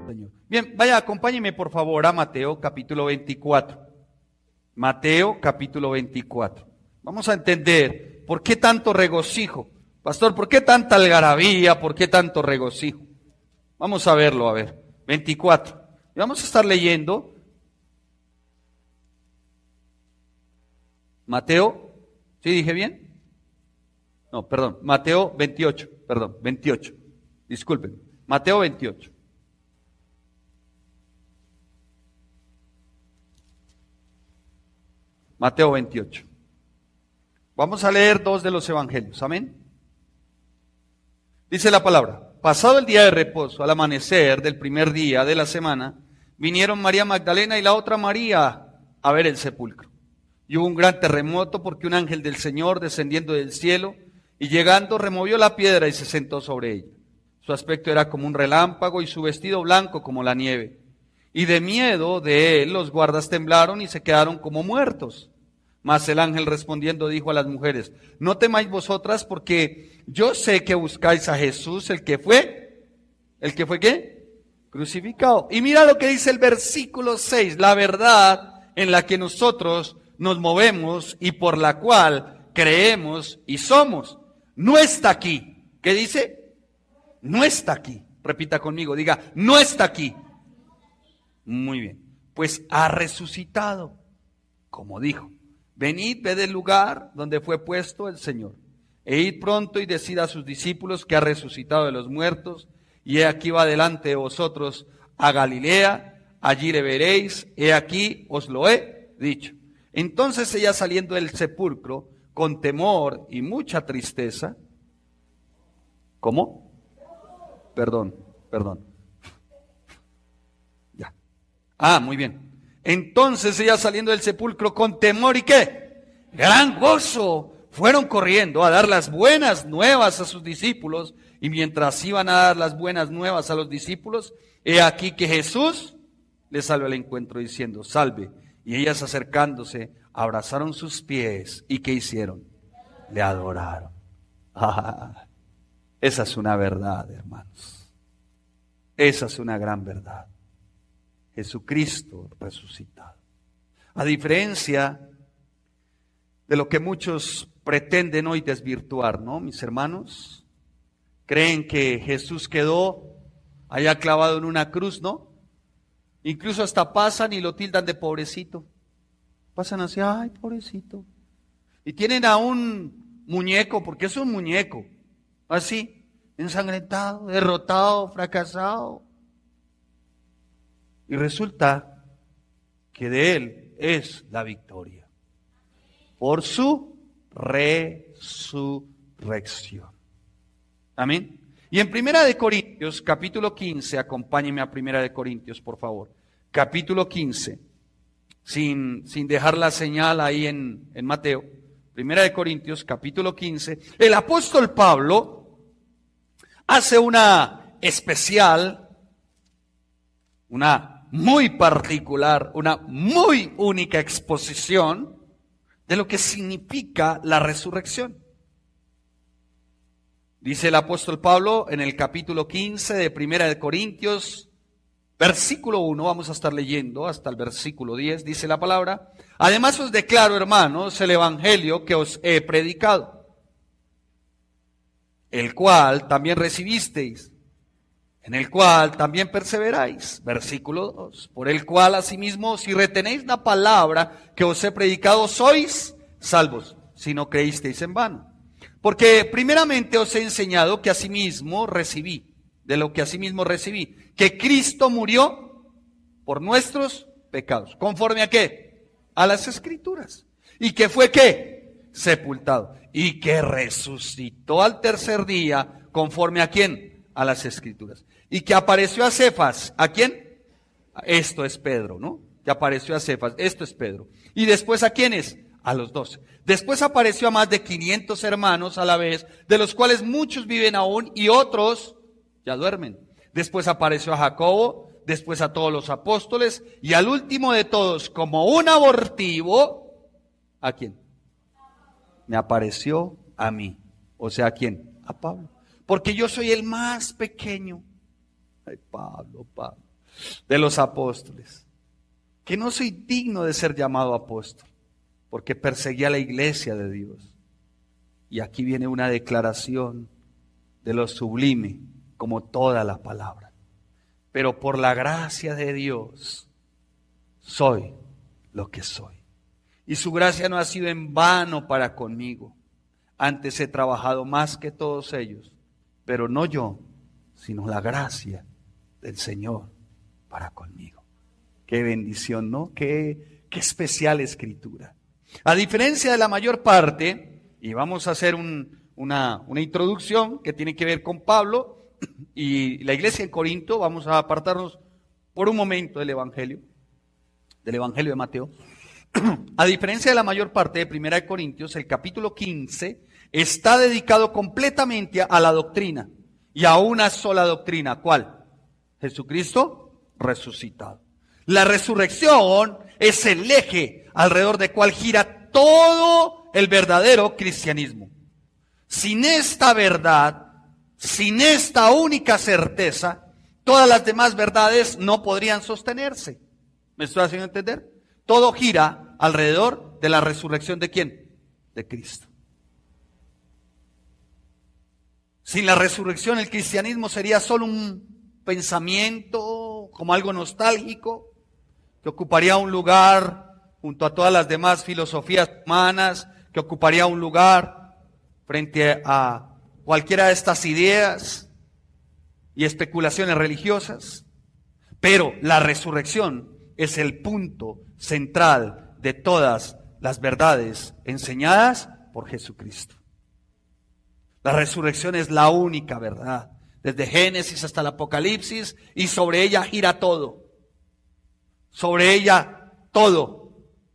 Señor. Bien, vaya, acompáñeme por favor a Mateo capítulo 24. Mateo capítulo 24. Vamos a entender por qué tanto regocijo. Pastor, ¿por qué tanta algarabía? ¿Por qué tanto regocijo? Vamos a verlo, a ver. 24. Y vamos a estar leyendo Mateo, ¿sí dije bien? No, perdón, Mateo 28, perdón, 28. Disculpen, Mateo 28. Mateo 28. Vamos a leer dos de los evangelios, amén. Dice la palabra: pasado el día de reposo, al amanecer del primer día de la semana, vinieron María Magdalena y la otra María a ver el sepulcro. Y hubo un gran terremoto porque un ángel del Señor, descendiendo del cielo y llegando, removió la piedra y se sentó sobre ella. Su aspecto era como un relámpago y su vestido blanco como la nieve. Y de miedo de él los guardas temblaron y se quedaron como muertos. Mas el ángel respondiendo dijo a las mujeres: no temáis vosotras, porque yo sé que buscáis a Jesús, ¿el que fue qué? Crucificado. Y mira lo que dice el versículo 6, la verdad en la que nosotros nos movemos y por la cual creemos y somos. No está aquí. ¿Qué dice? No está aquí. Repita conmigo, diga, no está aquí. Muy bien. Pues ha resucitado, como dijo. Venid, ved el lugar donde fue puesto el Señor. E id pronto y decid a sus discípulos que ha resucitado de los muertos. Y he aquí va delante de vosotros a Galilea. Allí le veréis. He aquí os lo he dicho. Entonces ella, saliendo del sepulcro con temor y mucha tristeza. ¿Cómo? Perdón. Ya. Muy bien. Entonces ella, saliendo del sepulcro con temor y ¿qué? Gran gozo, fueron corriendo a dar las buenas nuevas a sus discípulos. Y mientras iban a dar las buenas nuevas a los discípulos, he aquí que Jesús les salió al encuentro diciendo: salve. Y ellas, acercándose, abrazaron sus pies. ¿Y qué hicieron? Le adoraron. Esa es una verdad, hermanos. Esa es una gran verdad. Jesucristo resucitado. A diferencia de lo que muchos pretenden hoy desvirtuar, ¿no, mis hermanos? Creen que Jesús quedó allá clavado en una cruz, ¿no? Incluso hasta pasan y lo tildan de pobrecito. Pasan así, ay, pobrecito. Y tienen a un muñeco, porque es un muñeco, así, ensangrentado, derrotado, fracasado. Y resulta que de él es la victoria, por su resurrección. Amén. Y en Primera de Corintios, capítulo 15, acompáñenme a Primera de Corintios, por favor. Capítulo 15, sin dejar la señal ahí en Mateo. Primera de Corintios, capítulo 15. El apóstol Pablo hace una especial, una muy particular, una muy única exposición de lo que significa la resurrección. Dice el apóstol Pablo en el capítulo 15 de Primera de Corintios, versículo 1, vamos a estar leyendo hasta el versículo 10, dice la palabra: además os declaro, hermanos, el evangelio que os he predicado, el cual también recibisteis, en el cual también perseveráis. Versículo 2, por el cual asimismo, si retenéis la palabra que os he predicado, sois salvos, si no creísteis en vano. Porque primeramente os he enseñado que asimismo recibí, de lo que asimismo recibí, que Cristo murió por nuestros pecados. ¿Conforme a qué? A las Escrituras. ¿Y que fue qué? Sepultado. Y que resucitó al tercer día, ¿conforme a quién? A las Escrituras. Y que apareció a Cefas. ¿A quién? Esto es Pedro, ¿no? Que apareció a Cefas. Esto es Pedro. ¿Y después a quiénes? A los 12. Después apareció a más de 500 hermanos a la vez, de los cuales muchos viven aún y otros ya duermen. Después apareció a Jacobo, después a todos los apóstoles y al último de todos, como un abortivo, ¿a quién? Me apareció a mí. O sea, ¿a quién? A Pablo. Porque yo soy el más pequeño. Ay, Pablo. de los apóstoles, que no soy digno de ser llamado apóstol, porque perseguía a la iglesia de Dios. Y aquí viene una declaración de lo sublime, como toda la palabra. Pero por la gracia de Dios, soy lo que soy. Y su gracia no ha sido en vano para conmigo. Antes he trabajado más que todos ellos, pero no yo, sino la gracia del Señor para conmigo. Qué bendición, ¿no? Qué especial escritura. A diferencia de la mayor parte, y vamos a hacer una introducción que tiene que ver con Pablo y la iglesia en Corinto, vamos a apartarnos por un momento del Evangelio de Mateo. A diferencia de la mayor parte de 1 Corintios, el capítulo 15 está dedicado completamente a la doctrina y a una sola doctrina. ¿Cuál? Jesucristo resucitado. La resurrección es el eje alrededor del cual gira todo el verdadero cristianismo. Sin esta verdad, sin esta única certeza, todas las demás verdades no podrían sostenerse. ¿Me estoy haciendo entender? Todo gira alrededor de la resurrección ¿de quién? De Cristo. Sin la resurrección el cristianismo sería solo un pensamiento, como algo nostálgico, que ocuparía un lugar junto a todas las demás filosofías humanas, que ocuparía un lugar frente a cualquiera de estas ideas y especulaciones religiosas. Pero la resurrección es el punto central de todas las verdades enseñadas por Jesucristo. La resurrección es la única verdad, desde Génesis hasta el Apocalipsis, y sobre ella gira todo. Sobre ella todo.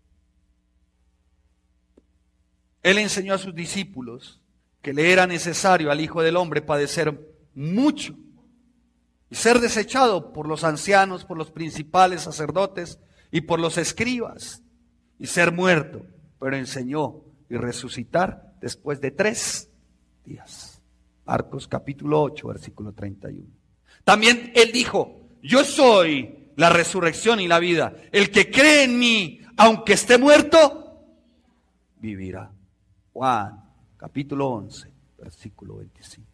Él enseñó a sus discípulos que le era necesario al Hijo del Hombre padecer mucho y ser desechado por los ancianos, por los principales sacerdotes y por los escribas, y ser muerto, pero enseñó y resucitar después de 3 días. Marcos capítulo 8, versículo 31. También él dijo: yo soy la resurrección y la vida. El que cree en mí, aunque esté muerto, vivirá. Juan capítulo 11, versículo 25.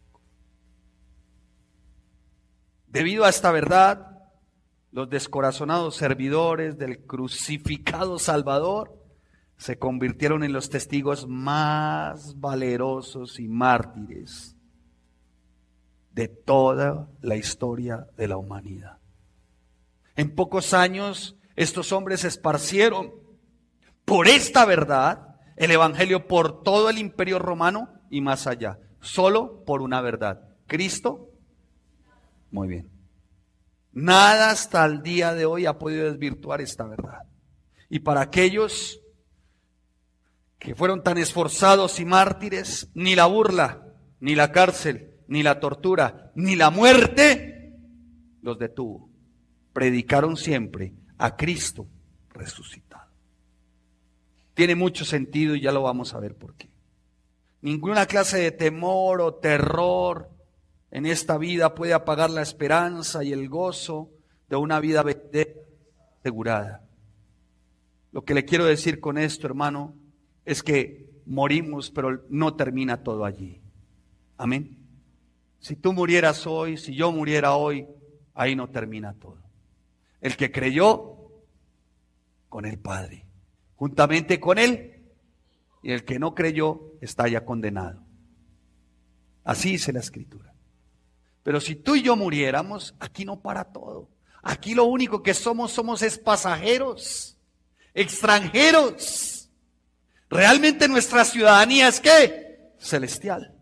Debido a esta verdad, los descorazonados servidores del crucificado Salvador se convirtieron en los testigos más valerosos y mártires de toda la historia de la humanidad. En pocos años, estos hombres esparcieron por esta verdad el evangelio por todo el imperio romano y más allá, solo por una verdad: Cristo. Muy bien. Nada hasta el día de hoy ha podido desvirtuar esta verdad. Y para aquellos que fueron tan esforzados y mártires, ni la burla, ni la cárcel, ni la tortura, ni la muerte los detuvo. Predicaron siempre a Cristo resucitado. Tiene mucho sentido y ya lo vamos a ver por qué. Ninguna clase de temor o terror en esta vida puede apagar la esperanza y el gozo de una vida asegurada. Lo que le quiero decir con esto, hermano, es que morimos, pero no termina todo allí. Amén. Si tú murieras hoy, si yo muriera hoy, ahí no termina todo. El que creyó, con el Padre, juntamente con Él, y el que no creyó está ya condenado. Así dice la Escritura. Pero si tú y yo muriéramos, aquí no para todo. Aquí lo único que somos es pasajeros, extranjeros. Realmente nuestra ciudadanía es ¿qué? Celestial.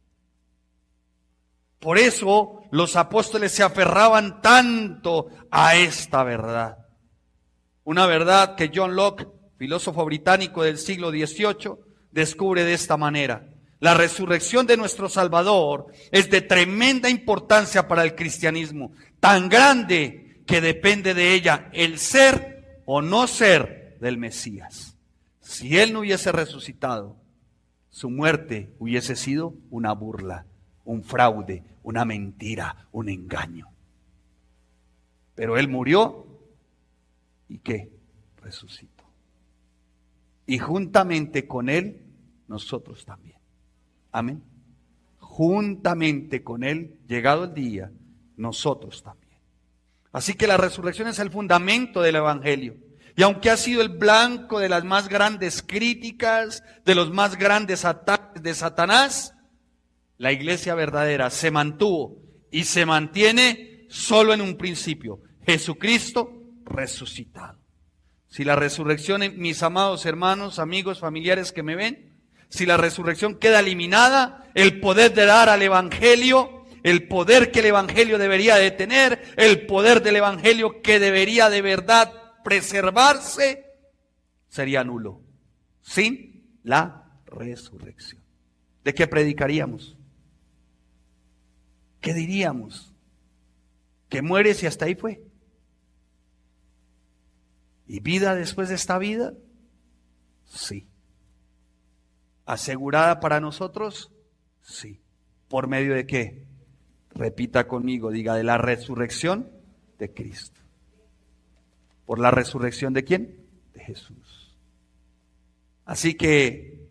Por eso los apóstoles se aferraban tanto a esta verdad. Una verdad que John Locke, filósofo británico del siglo XVIII, descubre de esta manera: la resurrección de nuestro Salvador es de tremenda importancia para el cristianismo, tan grande que depende de ella el ser o no ser del Mesías. Si Él no hubiese resucitado, su muerte hubiese sido una burla, un fraude, una mentira, un engaño. Pero Él murió y ¿qué? Resucitó. Y juntamente con Él, nosotros también. Amén. Juntamente con Él, llegado el día, nosotros también. Así que la resurrección es el fundamento del Evangelio. Y aunque ha sido el blanco de las más grandes críticas, de los más grandes ataques de Satanás, la iglesia verdadera se mantuvo y se mantiene solo en un principio: Jesucristo resucitado. Si la resurrección, mis amados hermanos, amigos, familiares que me ven, si la resurrección queda eliminada, el poder de dar al Evangelio, el poder que el Evangelio debería de tener, el poder del Evangelio que debería de verdad preservarse, sería nulo, sin la resurrección. ¿De qué predicaríamos? ¿Qué diríamos? ¿Que mueres y hasta ahí fue? ¿Y vida después de esta vida? Sí. ¿Asegurada para nosotros? Sí. ¿Por medio de qué? Repita conmigo, diga: de la resurrección de Cristo. ¿Por la resurrección de quién? De Jesús. Así que,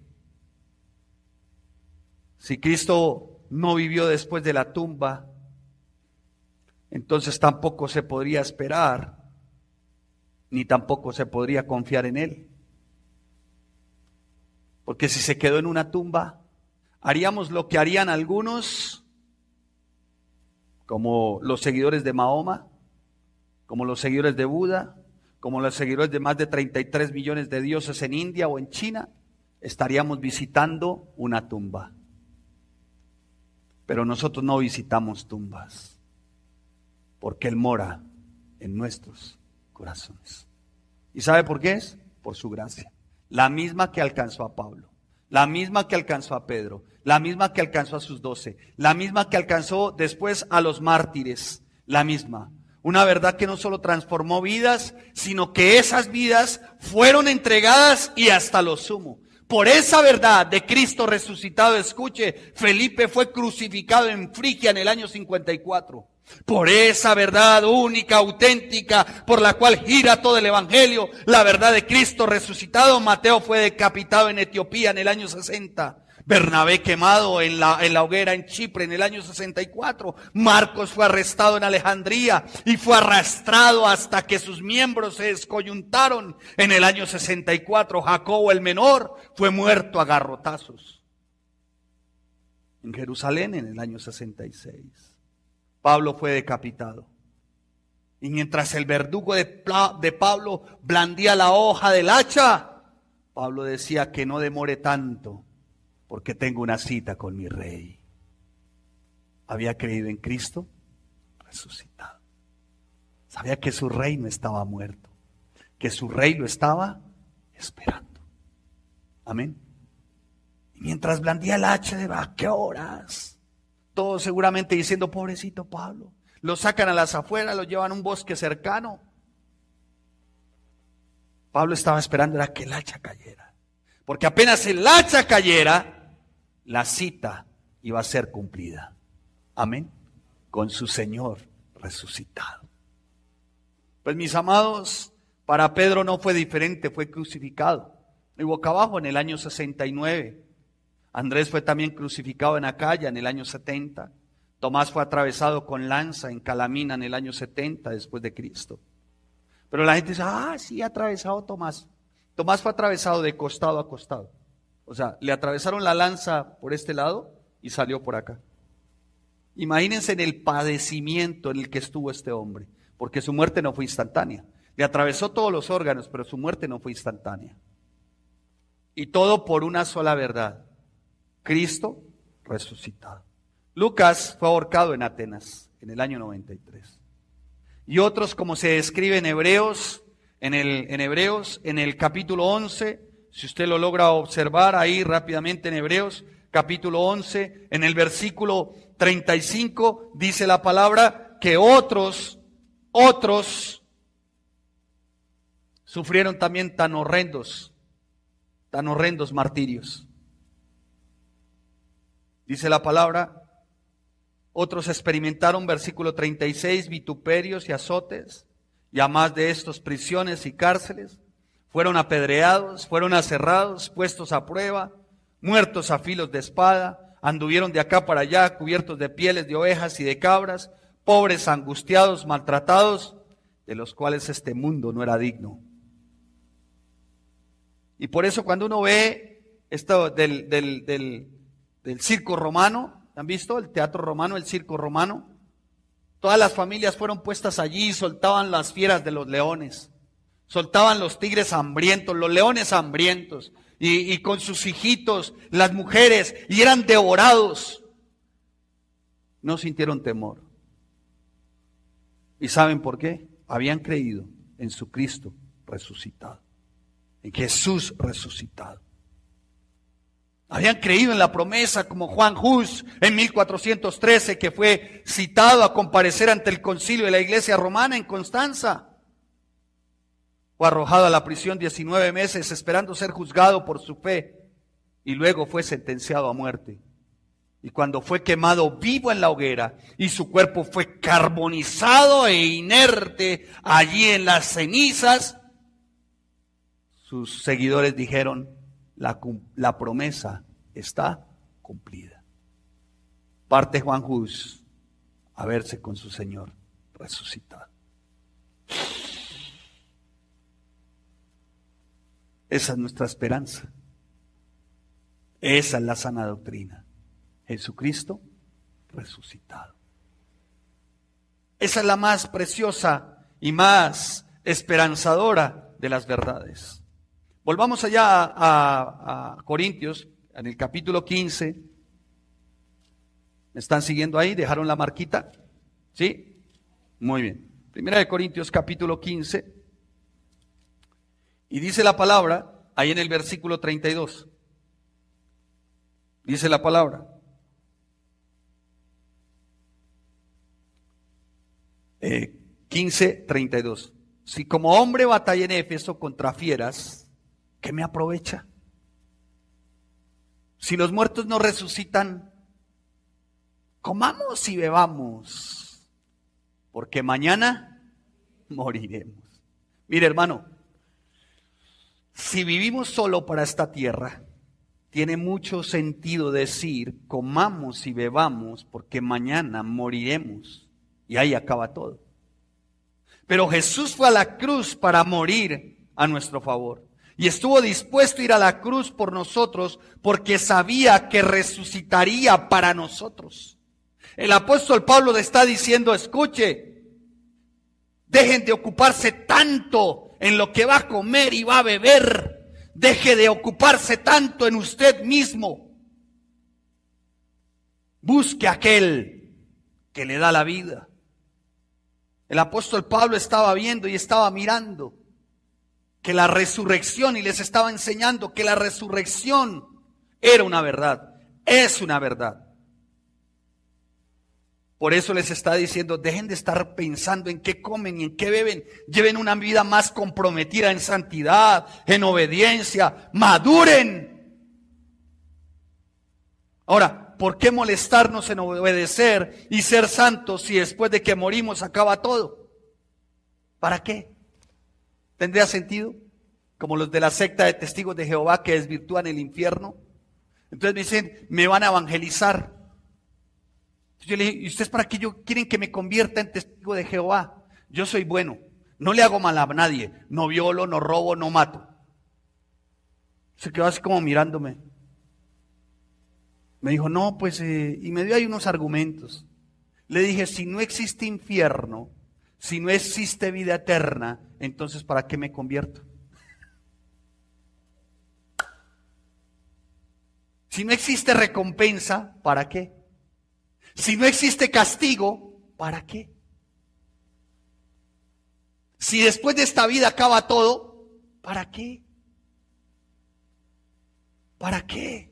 si Cristo no vivió después de la tumba, entonces tampoco se podría esperar, ni tampoco se podría confiar en Él. Porque si se quedó en una tumba, haríamos lo que harían algunos, como los seguidores de Mahoma, como los seguidores de Buda, como los seguidores de más de 33 millones de dioses en India o en China. Estaríamos visitando una tumba. Pero nosotros no visitamos tumbas, porque Él mora en nuestros corazones. ¿Y sabe por qué es? Por su gracia. La misma que alcanzó a Pablo, la misma que alcanzó a Pedro, la misma que alcanzó a sus 12, la misma que alcanzó después a los mártires, la misma. Una verdad que no solo transformó vidas, sino que esas vidas fueron entregadas y hasta lo sumo. Por esa verdad de Cristo resucitado, escuche, Felipe fue crucificado en Frigia en el año 54. Por esa verdad única, auténtica, por la cual gira todo el Evangelio, la verdad de Cristo resucitado, Mateo fue decapitado en Etiopía en el año 60. Bernabé quemado en la hoguera en Chipre en el año 64. Marcos fue arrestado en Alejandría y fue arrastrado hasta que sus miembros se descoyuntaron en el año 64. Jacobo el menor fue muerto a garrotazos en Jerusalén en el año 66. Pablo fue decapitado. Y mientras el verdugo de Pablo blandía la hoja del hacha, Pablo decía: que no demore tanto, porque tengo una cita con mi rey. Había creído en Cristo resucitado. Sabía que su rey no estaba muerto, que su rey lo estaba esperando. Amén. Y mientras blandía el hacha, ¿a qué horas? Todos seguramente diciendo: pobrecito Pablo. Lo sacan a las afueras, lo llevan a un bosque cercano. Pablo estaba esperando era que el hacha cayera. Porque apenas el hacha cayera, la cita iba a ser cumplida. Amén. Con su Señor resucitado. Pues mis amados, para Pedro no fue diferente, fue crucificado. Y boca abajo en el año 69. Andrés fue también crucificado en Acaya en el año 70. Tomás fue atravesado con lanza en Calamina en el año 70 después de Cristo. Pero la gente dice: sí, atravesado Tomás. Tomás fue atravesado de costado a costado. O sea, le atravesaron la lanza por este lado y salió por acá. Imagínense en el padecimiento en el que estuvo este hombre, porque su muerte no fue instantánea. Le atravesó todos los órganos, pero su muerte no fue instantánea. Y todo por una sola verdad: Cristo resucitado. Lucas fue ahorcado en Atenas en el año 93. Y otros, como se describe en Hebreos, en el capítulo 11, si usted lo logra observar ahí rápidamente en Hebreos, capítulo 11, en el versículo 35, dice la palabra que otros sufrieron también tan horrendos martirios. Dice la palabra: Otros experimentaron, versículo 36, vituperios y azotes, y a más de estos prisiones y cárceles. Fueron apedreados, fueron aserrados, puestos a prueba, muertos a filos de espada, anduvieron de acá para allá, cubiertos de pieles de ovejas y de cabras, pobres, angustiados, maltratados, de los cuales este mundo no era digno. Y por eso cuando uno ve esto del circo romano, ¿han visto? El teatro romano, el circo romano. Todas las familias fueron puestas allí y soltaban las fieras de los leones. Soltaban los tigres hambrientos, los leones hambrientos. Y con sus hijitos, las mujeres, y eran devorados. No sintieron temor. ¿Y saben por qué? Habían creído en su Cristo resucitado. En Jesús resucitado. Habían creído en la promesa, como Juan Hus en 1413, que fue citado a comparecer ante el concilio de la iglesia romana en Constanza. Fue arrojado a la prisión 19 meses esperando ser juzgado por su fe y luego fue sentenciado a muerte. Y cuando fue quemado vivo en la hoguera y su cuerpo fue carbonizado e inerte allí en las cenizas, sus seguidores dijeron: la promesa está cumplida. Parte Juan Hus a verse con su Señor resucitado. Esa es nuestra esperanza. Esa es la sana doctrina. Jesucristo resucitado. Esa es la más preciosa y más esperanzadora de las verdades. Volvamos allá a Corintios, en el capítulo 15. ¿Me están siguiendo ahí? ¿Dejaron la marquita? ¿Sí? Muy bien. Primera de Corintios, capítulo 15. Y dice la palabra, ahí en el versículo 32. Dice la palabra. 15:32. Si como hombre batallé en Éfeso contra fieras, ¿qué me aprovecha? Si los muertos no resucitan, comamos y bebamos, porque mañana moriremos. Mire, hermano, si vivimos solo para esta tierra, tiene mucho sentido decir comamos y bebamos, porque mañana moriremos. Y ahí acaba todo. Pero Jesús fue a la cruz para morir a nuestro favor. Y estuvo dispuesto a ir a la cruz por nosotros porque sabía que resucitaría para nosotros. El apóstol Pablo le está diciendo: escuche, dejen de ocuparse tanto en lo que va a comer y va a beber. Deje de ocuparse tanto en usted mismo. Busque a aquel que le da la vida. El apóstol Pablo estaba viendo y estaba mirando que la resurrección, y les estaba enseñando que la resurrección era una verdad, es una verdad. Por eso les está diciendo: dejen de estar pensando en qué comen y en qué beben, lleven una vida más comprometida en santidad, en obediencia, maduren. Ahora, ¿por qué molestarnos en obedecer y ser santos si después de que morimos acaba todo? ¿Para qué? ¿Tendría sentido? Como los de la secta de Testigos de Jehová que desvirtúan el infierno. Entonces me dicen: me van a evangelizar. Yo le dije: ¿y ustedes para qué quieren que me convierta en testigo de Jehová? Yo soy bueno, no le hago mal a nadie, no violo, no robo, no mato. Se quedó así como mirándome. Me dijo: no, pues, y me dio ahí unos argumentos. Le dije: si no existe infierno, si no existe vida eterna, entonces ¿para qué me convierto? Si no existe recompensa, ¿para qué? Si no existe castigo, ¿para qué? Si después de esta vida acaba todo, ¿para qué? ¿Para qué?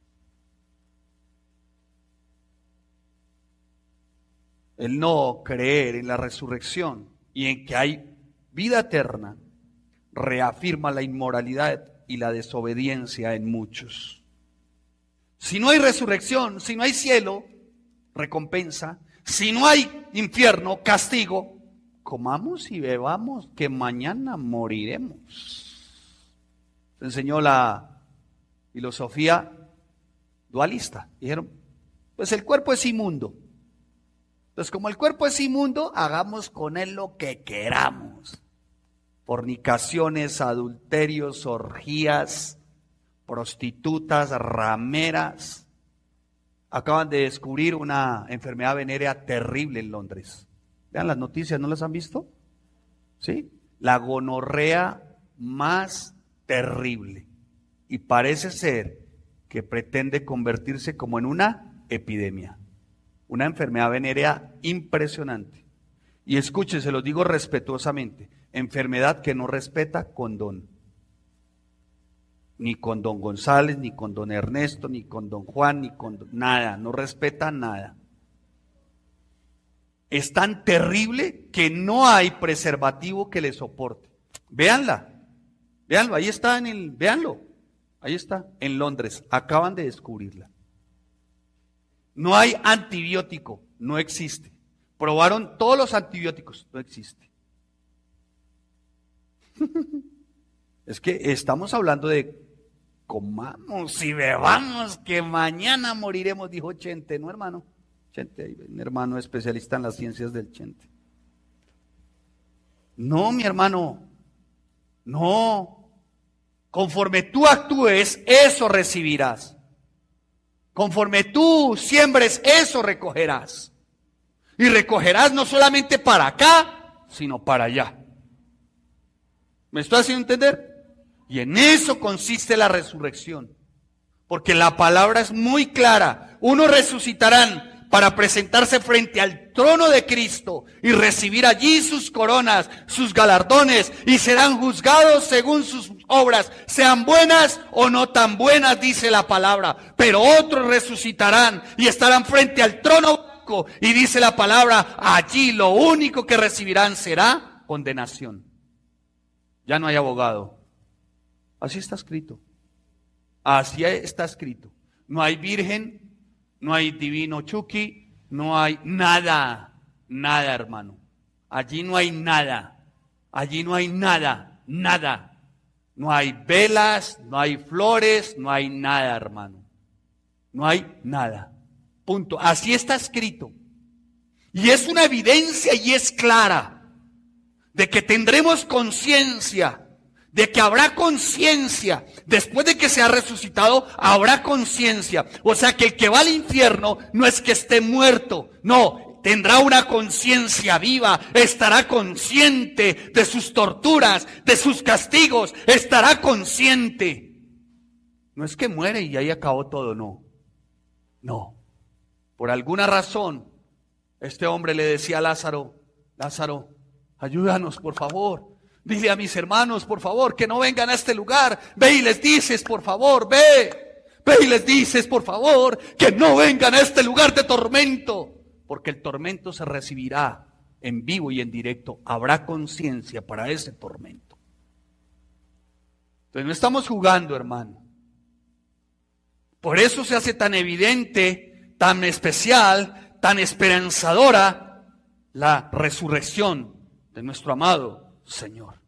El no creer en la resurrección y en que hay vida eterna reafirma la inmoralidad y la desobediencia en muchos. Si no hay resurrección, si no hay cielo, recompensa. Si no hay infierno, castigo. Comamos y bebamos, que mañana moriremos. Se enseñó la filosofía dualista. Dijeron, pues el cuerpo es inmundo. Entonces, como el cuerpo es inmundo, hagamos con él lo que queramos. Fornicaciones, adulterios, orgías, prostitutas, rameras. Acaban de descubrir una enfermedad venérea terrible en Londres. Vean las noticias, ¿no las han visto? ¿Sí? La gonorrea más terrible. Y parece ser que pretende convertirse como en una epidemia. Una enfermedad venérea impresionante. Y escuchen, se los digo respetuosamente, enfermedad que no respeta condón. Ni con don González, ni con don Ernesto, ni con don Juan, ni con nada, no respeta nada. Es tan terrible que no hay preservativo que le soporte. Véanla, véanlo, ahí está véanlo, ahí está, en Londres, acaban de descubrirla. No hay antibiótico, no existe. Probaron todos los antibióticos, no existe. Es que estamos hablando de comamos y bebamos, que mañana moriremos, dijo Chente, ¿no, hermano? Chente, un hermano especialista en las ciencias del Chente. No, mi hermano, no. Conforme tú actúes, eso recibirás. Conforme tú siembres, eso recogerás. Y recogerás no solamente para acá, sino para allá. ¿Me estoy haciendo entender? Y en eso consiste la resurrección. Porque la palabra es muy clara. Unos resucitarán para presentarse frente al trono de Cristo y recibir allí sus coronas, sus galardones, y serán juzgados según sus obras, sean buenas o no tan buenas, dice la palabra. Pero otros resucitarán y estarán frente al trono blanco, y dice la palabra, allí lo único que recibirán será condenación. Ya no hay abogado. Así está escrito. Así está escrito. No hay virgen, no hay divino Chucky, no hay nada, nada, hermano. Allí no hay nada, allí no hay nada, nada. No hay velas, no hay flores, no hay nada, hermano. No hay nada. Punto. Así está escrito. Y es una evidencia y es clara de que tendremos conciencia, de que habrá conciencia, después de que se ha resucitado, habrá conciencia. O sea que el que va al infierno no es que esté muerto, no, tendrá una conciencia viva, estará consciente de sus torturas, de sus castigos, estará consciente. No es que muere y ahí acabó todo, no. No, por alguna razón, este hombre le decía a Lázaro, Lázaro, ayúdanos por favor. Dile a mis hermanos, por favor, que no vengan a este lugar. Ve y les dices, por favor, ve y les dices, por favor, que no vengan a este lugar de tormento. Porque el tormento se recibirá en vivo y en directo. Habrá conciencia para ese tormento. Entonces no estamos jugando, hermano. Por eso se hace tan evidente, tan especial, tan esperanzadora la resurrección de nuestro amado Señor.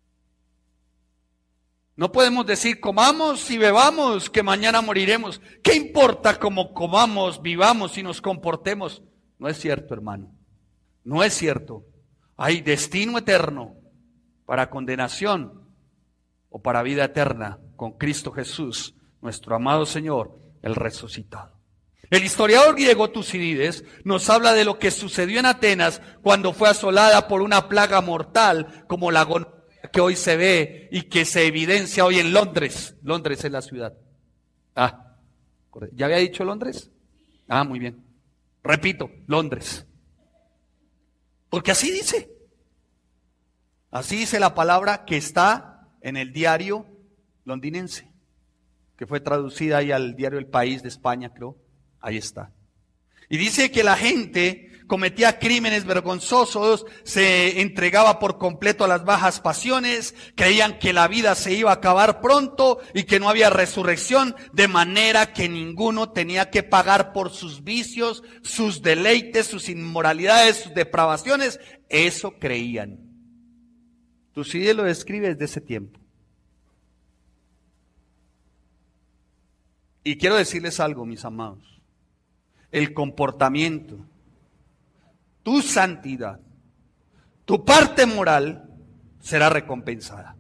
No podemos decir comamos y bebamos que mañana moriremos. ¿Qué importa cómo comamos, vivamos y nos comportemos? No es cierto, hermano. No es cierto. Hay destino eterno para condenación o para vida eterna con Cristo Jesús, nuestro amado Señor, el resucitado. El historiador griego Tucídides nos habla de lo que sucedió en Atenas cuando fue asolada por una plaga mortal como la gonorrea que hoy se ve y que se evidencia hoy en Londres. Londres es la ciudad. ¿Ya había dicho Londres? Muy bien. Repito, Londres. Porque así dice. Así dice la palabra que está en el diario londinense, que fue traducida ahí al diario El País de España, creo. Ahí está. Y dice que la gente cometía crímenes vergonzosos, se entregaba por completo a las bajas pasiones, creían que la vida se iba a acabar pronto y que no había resurrección, de manera que ninguno tenía que pagar por sus vicios, sus deleites, sus inmoralidades, sus depravaciones. Eso creían. Tucídides lo describe desde ese tiempo. Y quiero decirles algo, mis amados. El comportamiento, tu santidad, tu parte moral será recompensada.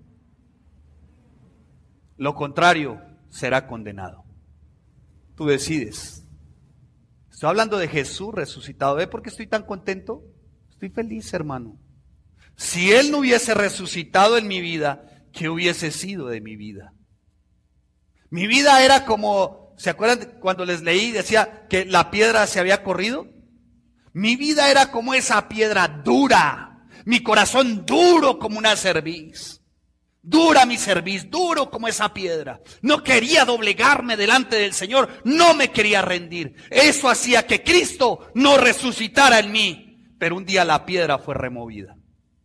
Lo contrario será condenado. Tú decides. Estoy hablando de Jesús resucitado. ¿Ve por qué estoy tan contento? Estoy feliz, hermano. Si Él no hubiese resucitado en mi vida, ¿qué hubiese sido de mi vida? Mi vida era como, ¿se acuerdan cuando les leí? Decía que la piedra se había corrido. Mi vida era como esa piedra dura. Mi corazón duro como una cerviz. Dura mi cerviz, duro como esa piedra. No quería doblegarme delante del Señor. No me quería rendir. Eso hacía que Cristo no resucitara en mí. Pero un día la piedra fue removida.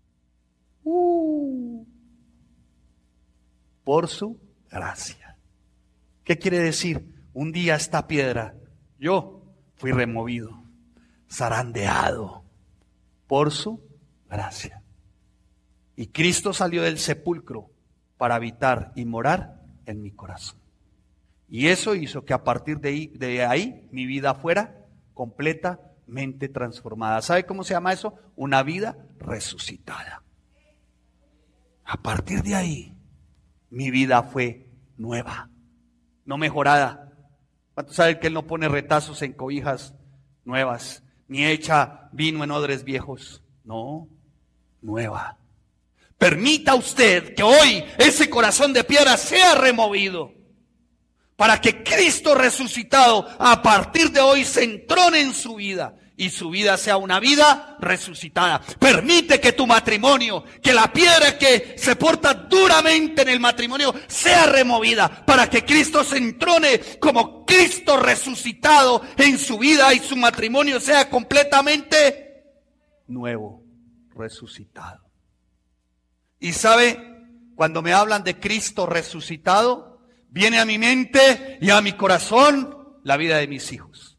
Por su gracia. ¿Qué quiere decir? Un día esta piedra, yo fui removido, zarandeado por su gracia. Y Cristo salió del sepulcro para habitar y morar en mi corazón. Y eso hizo que a partir de ahí mi vida fuera completamente transformada. ¿Sabe cómo se llama eso? Una vida resucitada. A partir de ahí mi vida fue nueva. No mejorada. ¿Cuántos saben que Él no pone retazos en cobijas nuevas, ni echa vino en odres viejos? No, nueva. Permita usted que hoy ese corazón de piedra sea removido, para que Cristo resucitado a partir de hoy se entrone en su vida y su vida sea una vida resucitada. Permite que tu matrimonio, que la piedra que se porta duramente en el matrimonio sea removida, para que Cristo se entrone como Cristo resucitado en su vida y su matrimonio sea completamente nuevo, resucitado. Y sabe, cuando me hablan de Cristo resucitado, viene a mi mente y a mi corazón la vida de mis hijos.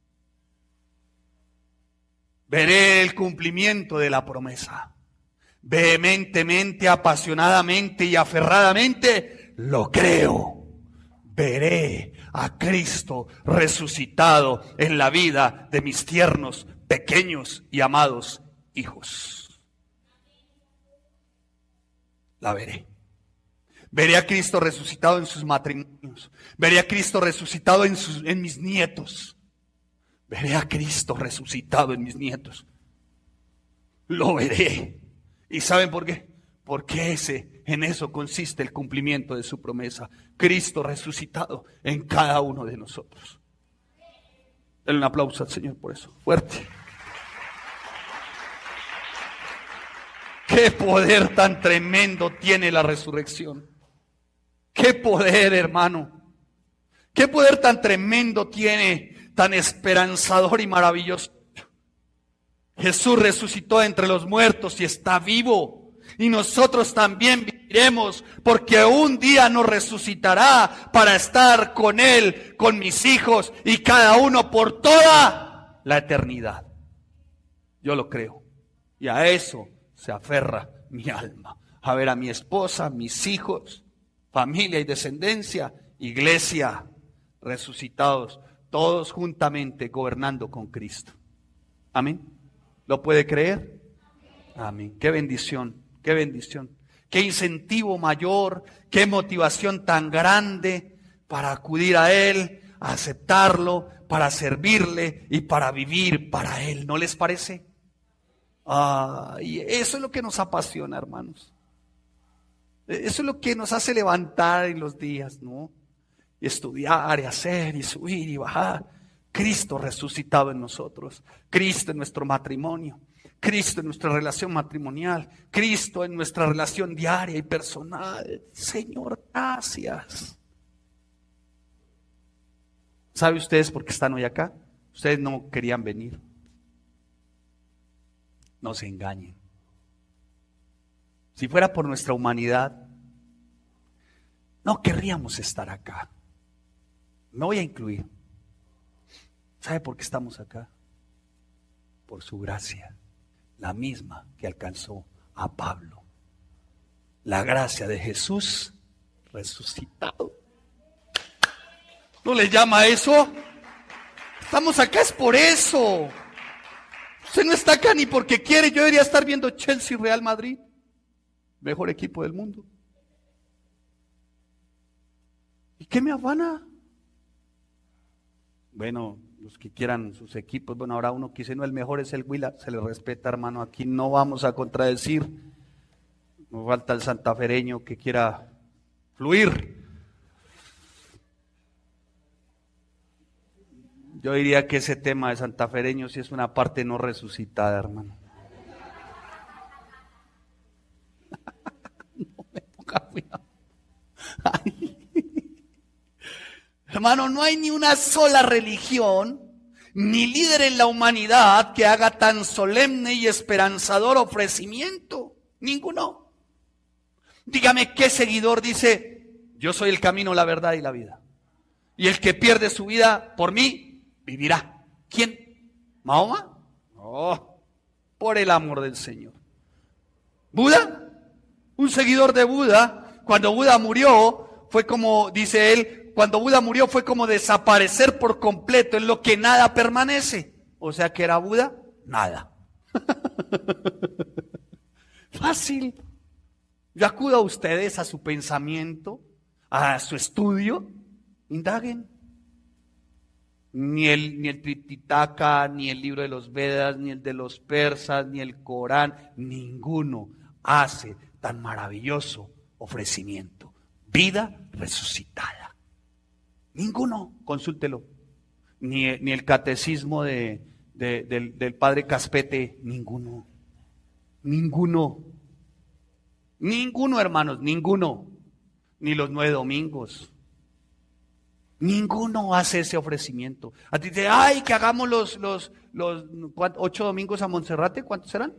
Veré el cumplimiento de la promesa. Vehementemente, apasionadamente y aferradamente lo creo. Veré a Cristo resucitado en la vida de mis tiernos, pequeños y amados hijos. La veré. Veré a Cristo resucitado en sus matrimonios. Veré a Cristo resucitado en mis nietos. Veré a Cristo resucitado en mis nietos. Lo veré. ¿Y saben por qué? Porque en eso consiste el cumplimiento de su promesa. Cristo resucitado en cada uno de nosotros. Denle un aplauso al Señor por eso. Fuerte. Qué poder tan tremendo tiene la resurrección. Qué poder, hermano. Qué poder tan tremendo tiene, tan esperanzador y maravilloso. Jesús resucitó entre los muertos y está vivo. Y nosotros también viviremos, porque un día nos resucitará para estar con Él, con mis hijos y cada uno por toda la eternidad. Yo lo creo. Y a eso se aferra mi alma. A ver a mi esposa, mis hijos, familia y descendencia, iglesia, resucitados, todos juntamente gobernando con Cristo. Amén. ¿Lo puede creer? Amén. Qué bendición, qué bendición. Qué incentivo mayor, qué motivación tan grande para acudir a Él, a aceptarlo, para servirle y para vivir para Él. ¿No les parece? Y eso es lo que nos apasiona, hermanos. Eso es lo que nos hace levantar en los días, ¿no? Y estudiar, y hacer, y subir, y bajar. Cristo resucitado en nosotros. Cristo en nuestro matrimonio. Cristo en nuestra relación matrimonial. Cristo en nuestra relación diaria y personal. Señor, gracias. ¿Sabe ustedes por qué están hoy acá? Ustedes no querían venir. nos engañen. Si fuera por nuestra humanidad, no querríamos estar acá. Me voy a incluir. ¿Sabe por qué estamos acá? Por su gracia, la misma que alcanzó a Pablo. La gracia de Jesús resucitado. ¿No le llama eso? Estamos acá es por eso. Usted no está acá ni porque quiere. Yo debería estar viendo Chelsea Real Madrid. Mejor equipo del mundo. ¿Y qué me afana? Bueno, los que quieran sus equipos, bueno, ahora uno que dice, no, el mejor es el Huila, se le respeta, hermano, aquí no vamos a contradecir. Nos falta el santafereño que quiera fluir. Yo diría que ese tema de santafereño sí es una parte no resucitada, hermano. No me ponga cuidado. Ay. Hermano, no hay ni una sola religión, ni líder en la humanidad que haga tan solemne y esperanzador ofrecimiento. Ninguno. Dígame qué seguidor dice, yo soy el camino, la verdad y la vida. Y el que pierde su vida por mí, vivirá. ¿Quién? ¿Mahoma? No, por el amor del Señor. ¿Buda? Un seguidor de Buda, cuando Buda murió, fue como, dice él, cuando Buda murió fue como desaparecer por completo, en lo que nada permanece. O sea, que era Buda, nada. Fácil. Yo acudo a ustedes, a su pensamiento, a su estudio, indaguen. Ni el Tripitaka, ni el libro de los Vedas, ni el de los persas, ni el Corán, ninguno hace tan maravilloso ofrecimiento. Vida resucitada. Ninguno, consúltelo. Ni el catecismo del padre Caspete, ninguno. Ninguno, hermanos, ninguno. Ni los 9 domingos. Ninguno hace ese ofrecimiento. A ti te dice, ay, que hagamos los 8 domingos a Monserrate, ¿cuántos serán?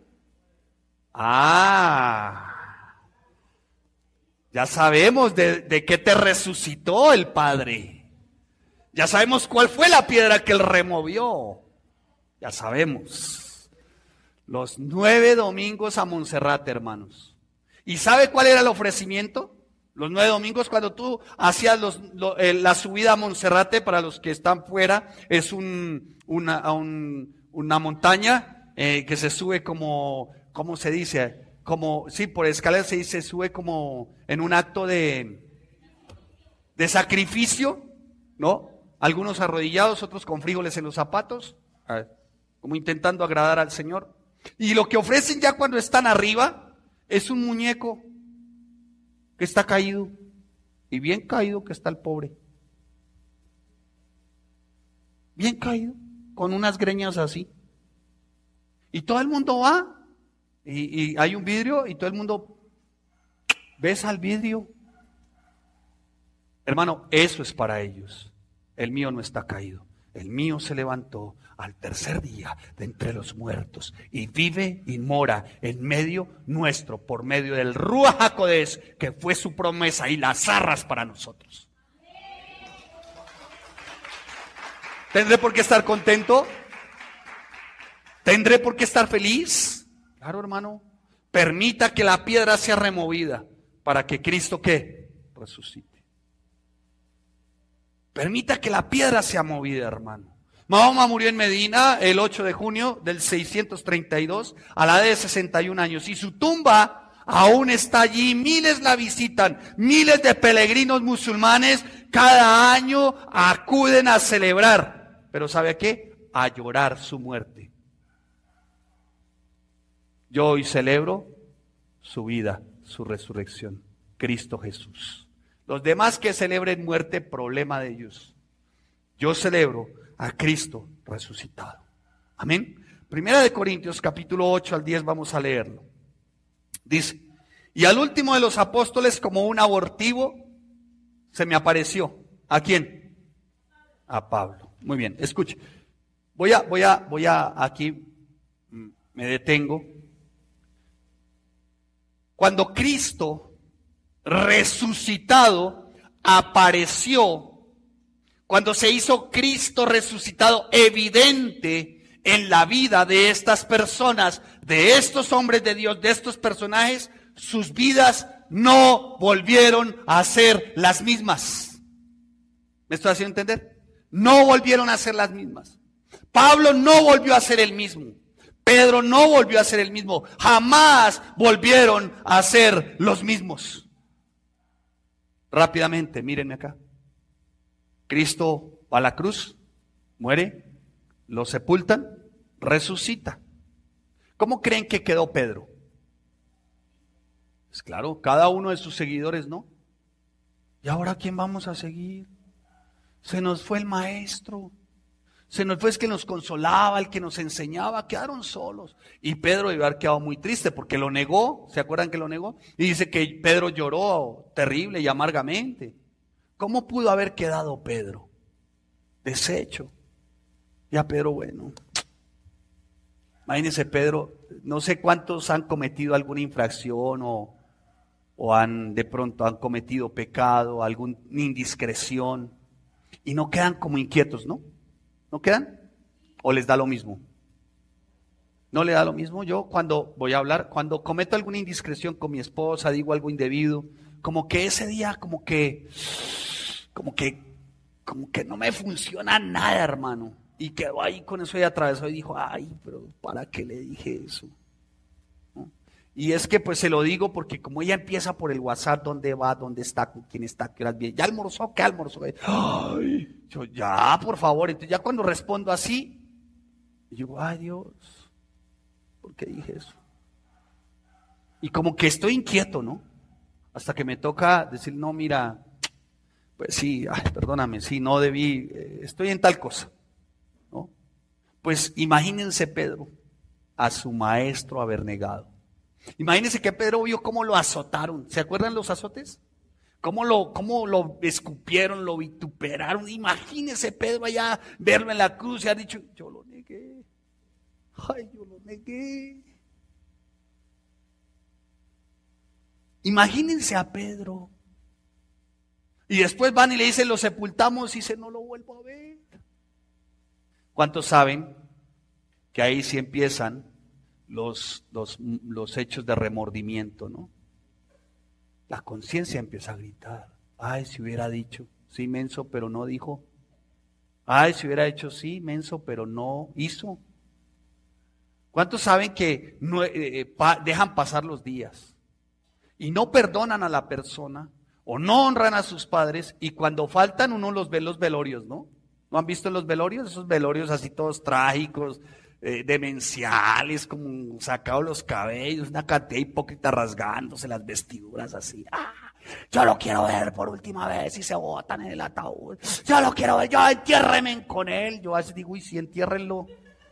Ya sabemos de qué te resucitó el Padre. Ya sabemos cuál fue la piedra que él removió. Ya sabemos. Los 9 domingos a Monserrate, hermanos. ¿Y sabe cuál era el ofrecimiento? Los 9 domingos, cuando tú hacías la subida a Monserrate, para los que están fuera, es una montaña que se sube como, ¿cómo se dice? Como, sí, por escalera se sube como en un acto de sacrificio, ¿no? Algunos arrodillados, otros con frijoles en los zapatos, como intentando agradar al Señor. Y lo que ofrecen ya cuando están arriba es un muñeco que está caído, y bien caído que está el pobre. Bien caído, con unas greñas así. Y todo el mundo va, y hay un vidrio, y todo el mundo besa al vidrio. Hermano, eso es para ellos. El mío no está caído. El mío se levantó al tercer día de entre los muertos y vive y mora en medio nuestro por medio del Ruach HaKodesh, que fue su promesa y las arras para nosotros. ¿Tendré por qué estar contento? ¿Tendré por qué estar feliz? Claro, hermano. Permita que la piedra sea removida para que Cristo, ¿qué? Resucite. Permita que la piedra sea movida, hermano. Mahoma murió en Medina el 8 de junio del 632 a la edad de 61 años. Y su tumba aún está allí. Miles la visitan. Miles de peregrinos musulmanes cada año acuden a celebrar. Pero ¿sabe qué? A llorar su muerte. Yo hoy celebro su vida, su resurrección. Cristo Jesús. Los demás que celebren muerte, problema de ellos. Yo celebro a Cristo resucitado. Amén. Primera de Corintios, capítulo 8 al 10, vamos a leerlo. Dice, y al último de los apóstoles, como un abortivo, se me apareció. ¿A quién? A Pablo. Muy bien, escuche. Voy a aquí Me detengo. Cuando Cristo resucitado apareció, cuando se hizo Cristo resucitado evidente en la vida de estas personas, de estos hombres de Dios, de estos personajes, sus vidas no volvieron a ser las mismas. ¿Me estoy haciendo entender? No volvieron a ser las mismas. Pablo no volvió a ser el mismo. Pedro no volvió a ser el mismo. Jamás volvieron a ser los mismos. Rápidamente, mírenme acá. Cristo va a la cruz, muere, lo sepultan, resucita. ¿Cómo creen que quedó Pedro? Pues claro, cada uno de sus seguidores, ¿no? ¿Y ahora quién vamos a seguir? Se nos fue el maestro. Se nos fue el que nos consolaba, el que nos enseñaba, quedaron solos. Y Pedro debió haber quedado muy triste porque lo negó, ¿se acuerdan que lo negó? Y dice que Pedro lloró terrible y amargamente. ¿Cómo pudo haber quedado Pedro? Deshecho. Ya Pedro, bueno. Imagínense Pedro, no sé cuántos han cometido alguna infracción o de pronto han cometido pecado, alguna indiscreción y no quedan como inquietos, ¿no? ¿No quedan? ¿O les da lo mismo? ¿No le da lo mismo? Yo cuando voy a hablar, cuando cometo alguna indiscreción con mi esposa, digo algo indebido, como que ese día como que no me funciona nada, hermano. Y quedó ahí con eso y atravesó y dijo, ay, pero ¿para qué le dije eso? ¿No? Y es que pues se lo digo porque como ella empieza por el WhatsApp, ¿dónde va? ¿Dónde está? ¿Con quién está? ¿Qué horas viene? ¿Ya almorzó? ¿Qué almorzó? Ay, yo, ya, por favor. Entonces ya cuando respondo así, digo, ay Dios, ¿por qué dije eso? Y como que estoy inquieto, ¿no? Hasta que me toca decir, no, mira, pues sí, ay, perdóname, sí, no debí, estoy en tal cosa, ¿no? Pues imagínense Pedro, a su maestro haber negado. Imagínense que Pedro vio cómo lo azotaron. ¿Se acuerdan los azotes? Cómo lo escupieron, lo vituperaron. Imagínense Pedro allá, verlo en la cruz y ha dicho, yo lo negué. Ay, yo lo negué. Imagínense a Pedro. Y después van y le dicen, lo sepultamos y dice, no lo vuelvo a ver. ¿Cuántos saben que ahí sí empiezan los hechos de remordimiento, ¿no? La conciencia empieza a gritar. Ay, si hubiera dicho, sí, menso, pero no dijo. Ay, si hubiera hecho, sí, menso, pero no hizo. ¿Cuántos saben que no, dejan pasar los días y no perdonan a la persona o no honran a sus padres y cuando faltan uno los ve en los velorios, ¿no? ¿No han visto los velorios? Esos velorios así todos trágicos, demenciales, como sacados los cabellos, una cantidad hipócrita rasgándose las vestiduras así. ¡Ah! Yo lo quiero ver por última vez y se botan en el ataúd. Yo lo quiero ver, yo entiérrenme con él. Yo así digo, y sí, entiérrenlo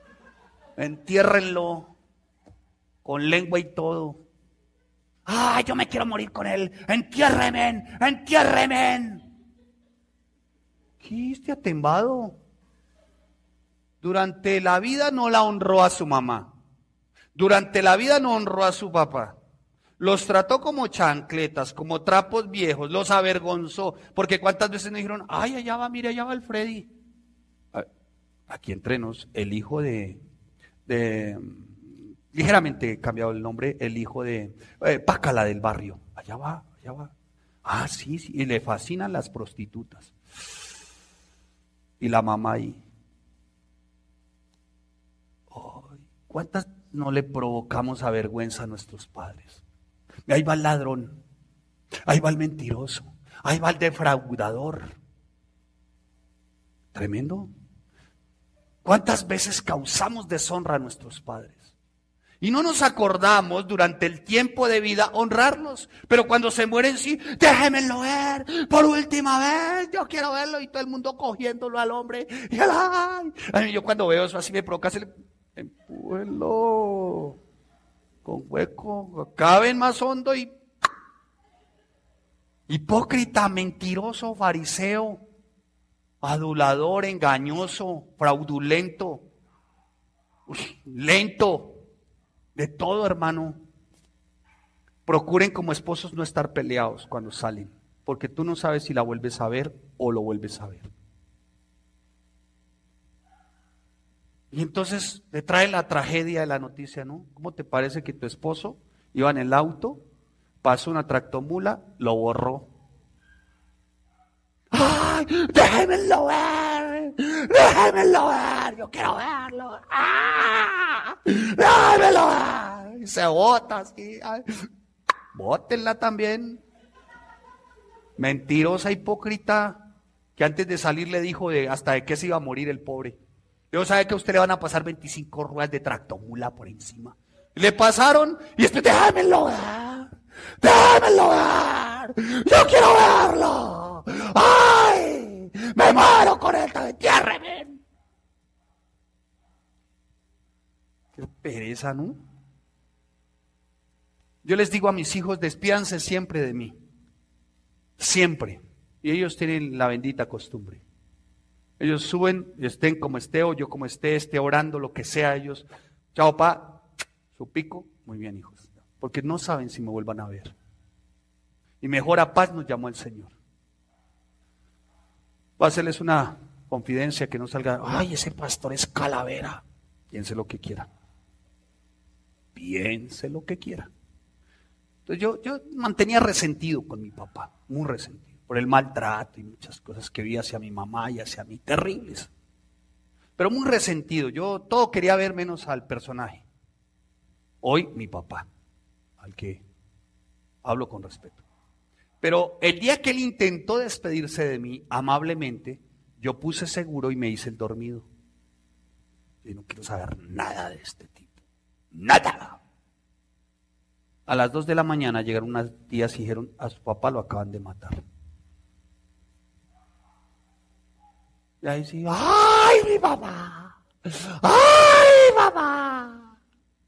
con lengua y todo. ¡Ay, yo me quiero morir con él! ¡Entiérrenme! ¡Entiérrenme! ¿Qué este atembado? Durante la vida no la honró a su mamá. Durante la vida no honró a su papá. Los trató como chancletas, como trapos viejos, los avergonzó. Porque cuántas veces nos dijeron, ay, allá va, mire, allá va el Freddy. Aquí entre nos, el hijo de ligeramente cambiado el nombre, el hijo de Pácala del barrio. Allá va, allá va. Ah, sí, sí, y le fascinan las prostitutas. Y la mamá ahí. ¿Cuántas no le provocamos a vergüenza a nuestros padres? Ahí va el ladrón, ahí va el mentiroso, ahí va el defraudador. Tremendo. ¿Cuántas veces causamos deshonra a nuestros padres? Y no nos acordamos durante el tiempo de vida honrarlos. Pero cuando se mueren, sí, déjenmelo ver por última vez. Yo quiero verlo. Y todo el mundo cogiéndolo al hombre. Y él, ay. Yo cuando veo eso así me provoca hacer, empújenlo con hueco. Caben más hondo y hipócrita, mentiroso, fariseo, adulador, engañoso, fraudulento, lento. De todo, hermano. Procuren como esposos no estar peleados cuando salen, porque tú no sabes si la vuelves a ver o lo vuelves a ver. Y entonces te trae la tragedia de la noticia, ¿no? ¿Cómo te parece que tu esposo iba en el auto, pasó una tractomula, lo borró? ¡Ay! ¡Déjenmelo ver! ¡Déjenmelo ver! ¡Yo quiero verlo! ¡Ah! ¡Déjenmelo ver! Y se bota así. ¡Ay! Bótenla también. Mentirosa, hipócrita, que antes de salir le dijo hasta de qué se iba a morir el pobre. Yo sabe que a usted le van a pasar 25 ruedas de tractomula por encima. Le pasaron y después, déjamelo ver, déjamelo ver, yo quiero verlo. ¡Ay! Me muero con esto, entiérreme. Qué pereza, ¿no? Yo les digo a mis hijos, despídanse siempre de mí. Siempre. Y ellos tienen la bendita costumbre. Ellos suben, estén como esté o yo como esté orando, lo que sea ellos. Chao, pa, su pico. Muy bien, hijos. Porque no saben si me vuelvan a ver. Y mejor a paz nos llamó el Señor. Voy a hacerles una confidencia que no salga, ay, ese pastor es calavera. Piense lo que quiera. Piense lo que quiera. Entonces yo mantenía resentido con mi papá, muy resentido, por el maltrato y muchas cosas que vi hacia mi mamá y hacia mí, terribles. Pero muy resentido, yo todo quería ver menos al personaje. Hoy mi papá, al que hablo con respeto. Pero el día que él intentó despedirse de mí amablemente, yo puse seguro y me hice el dormido. Yo no quiero saber nada de este tipo, nada. A las 2 de la mañana llegaron unas tías y dijeron, a su papá lo acaban de matar. Y ahí sí, ¡ay, mi papá! ¡Ay, papá!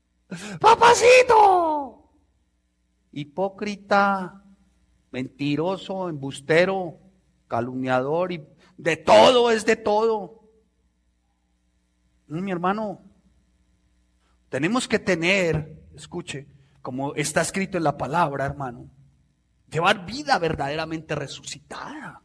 ¡Papacito! Hipócrita, mentiroso, embustero, calumniador, y de todo es de todo. No, mi hermano, tenemos que tener, escuche, como está escrito en la palabra, hermano, llevar vida verdaderamente resucitada.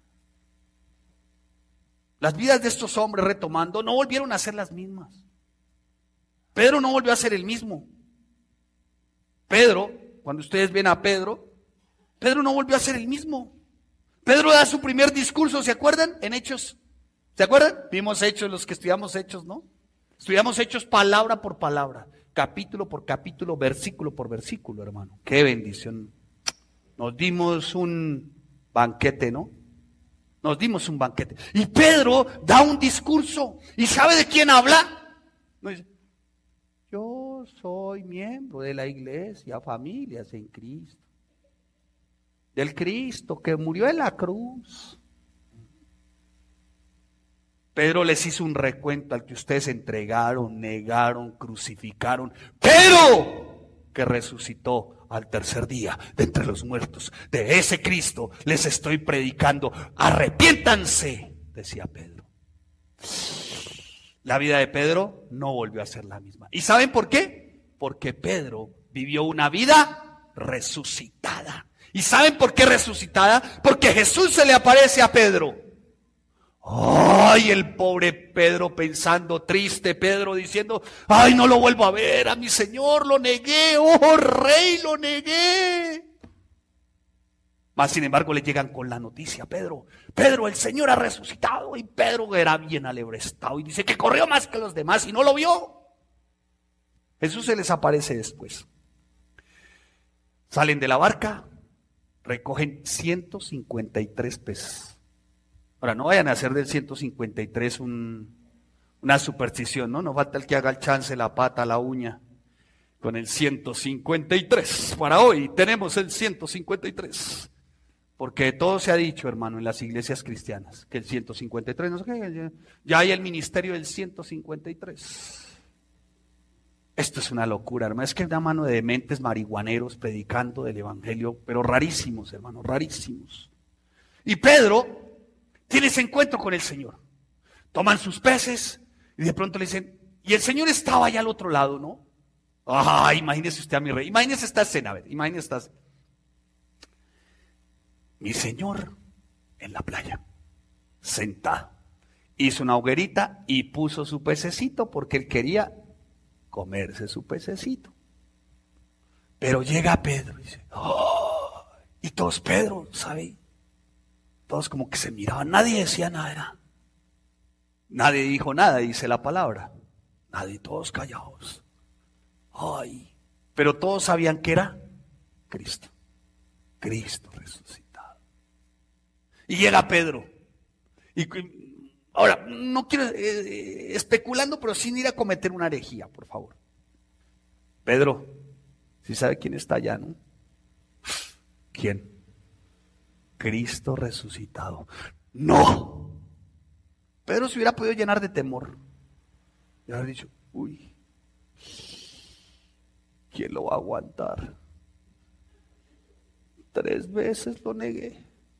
Las vidas de estos hombres, retomando, no volvieron a ser las mismas. Pedro no volvió a ser el mismo. Pedro, cuando ustedes ven a Pedro, Pedro no volvió a ser el mismo. Pedro da su primer discurso, ¿se acuerdan? En Hechos. ¿Se acuerdan? Vimos Hechos, los que estudiamos Hechos, ¿no? Estudiamos Hechos palabra por palabra, capítulo por capítulo, versículo por versículo, hermano. Qué bendición. Nos dimos un banquete, ¿no? Nos dimos un banquete. Y Pedro da un discurso. ¿Y sabe de quién habla? No dice, yo soy miembro de la iglesia, familias en Cristo. Del Cristo que murió en la cruz. Pedro les hizo un recuento al que ustedes entregaron, negaron, crucificaron. Pero que resucitó al tercer día de entre los muertos. De ese Cristo les estoy predicando. Arrepiéntanse, decía Pedro. La vida de Pedro no volvió a ser la misma. ¿Y saben por qué? Porque Pedro vivió una vida resucitada. ¿Y saben por qué resucitada? Porque Jesús se le aparece a Pedro. Ay, el pobre Pedro pensando, triste Pedro diciendo, ay, no lo vuelvo a ver, a mi Señor lo negué, oh Rey, lo negué. Mas sin embargo le llegan con la noticia, Pedro, el Señor ha resucitado. Y Pedro era bien alebrestado y dice que corrió más que los demás y no lo vio. Jesús se les aparece después. Salen de la barca, recogen 153 peces. Ahora, no vayan a hacer del 153 una superstición, ¿no? No falta el que haga el chance, la pata, la uña, con el 153. Para hoy tenemos el 153. Porque todo se ha dicho, hermano, en las iglesias cristianas, que el 153, no sé qué, ya hay el ministerio del 153. Esto es una locura, hermano. Es que es una mano de dementes marihuaneros predicando del evangelio, pero rarísimos, hermano, rarísimos. Y Pedro tiene ese encuentro con el Señor. Toman sus peces y de pronto le dicen, y el Señor estaba allá al otro lado, ¿no? Imagínese usted a mi rey. Imagínese esta escena, a ver, imagínese esta escena. Mi señor en la playa, sentado. Hizo una hoguerita y puso su pececito porque él quería comerse su pececito. Pero llega Pedro y dice, y todos, Pedro, ¿sabe? Todos como que se miraban, nadie decía nada. Nadie dijo nada, dice la palabra. Nadie, todos callados. Pero todos sabían que era Cristo. Cristo resucitado. Y llega Pedro. Y ahora, no quiero especulando, pero sin ir a cometer una herejía, por favor. Pedro, ¿sí sabe quién está allá, no? ¿Quién? Cristo resucitado. ¡No! Pedro se hubiera podido llenar de temor. Y haber dicho, ¿quién lo va a aguantar? 3 veces lo negué.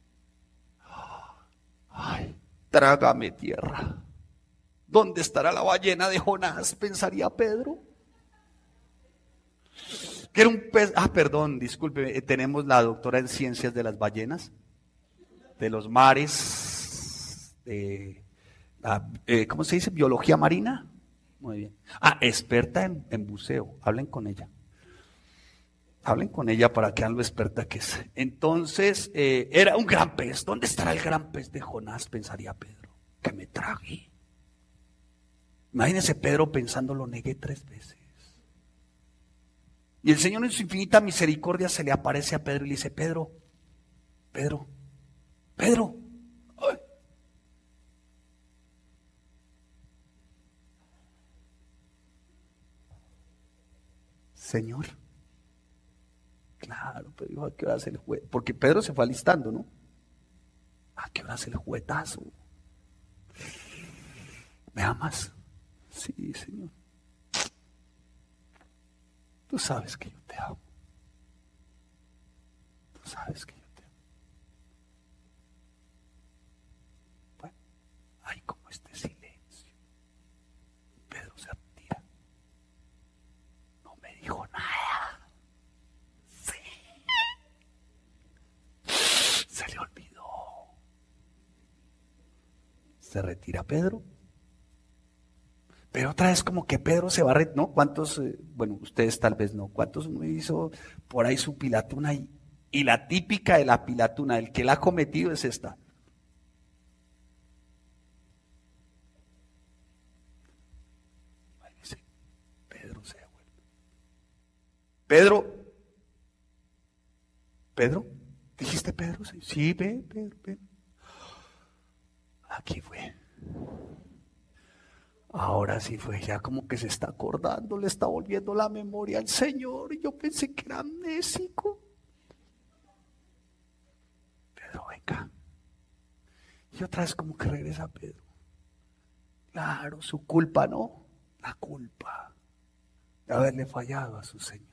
Trágame tierra. ¿Dónde estará la ballena de Jonás? Pensaría Pedro. Que era un pez. Perdón, disculpe, tenemos la doctora en ciencias de las ballenas, de los mares, ¿cómo se dice? Biología marina. Muy bien. Experta en buceo. Hablen con ella. Hablen con ella para que vean lo experta que es. Entonces, era un gran pez. ¿Dónde estará el gran pez de Jonás? Pensaría Pedro. Que me trague. Imagínense Pedro pensando, lo negué 3 veces. Y el Señor en su infinita misericordia se le aparece a Pedro y le dice, Pedro. Señor. Claro, pero dijo, ¿a qué hora hace el juez? Porque Pedro se fue alistando, ¿no? ¿A qué hora hace el juetazo? ¿Me amas? Sí, Señor. Tú sabes que yo te amo. Tú sabes que yo te amo. Bueno, hay como este silencio. Pedro se retira. No me dijo nada. Sí. Se le olvidó. Se retira Pedro. Pero otra vez como que Pedro se va a ¿no? ¿Cuántos, ustedes tal vez no, cuántos uno hizo por ahí su pilatuna? Y la típica de la pilatuna, el que la ha cometido es esta. Ahí dice, Pedro se devuelve. Pedro, ¿dijiste Pedro? Sí, Pedro. Aquí fue. Ahora sí fue, ya como que se está acordando, le está volviendo la memoria al Señor. Y yo pensé que era amnésico. Pedro, venga. Y otra vez como que regresa Pedro. Claro, su culpa, ¿no? La culpa de haberle fallado a su Señor.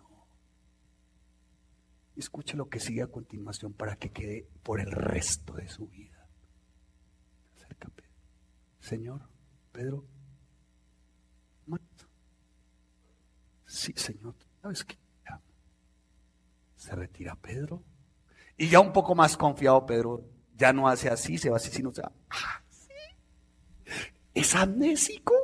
Escuche lo que sigue a continuación para que quede por el resto de su vida. Acerca Pedro. Señor, Pedro. Sí, Señor, ¿sabes qué? Se retira Pedro. Y ya un poco más confiado Pedro, ya no hace así, se va así, sino se va. ¿Sí? ¿Es amnésico?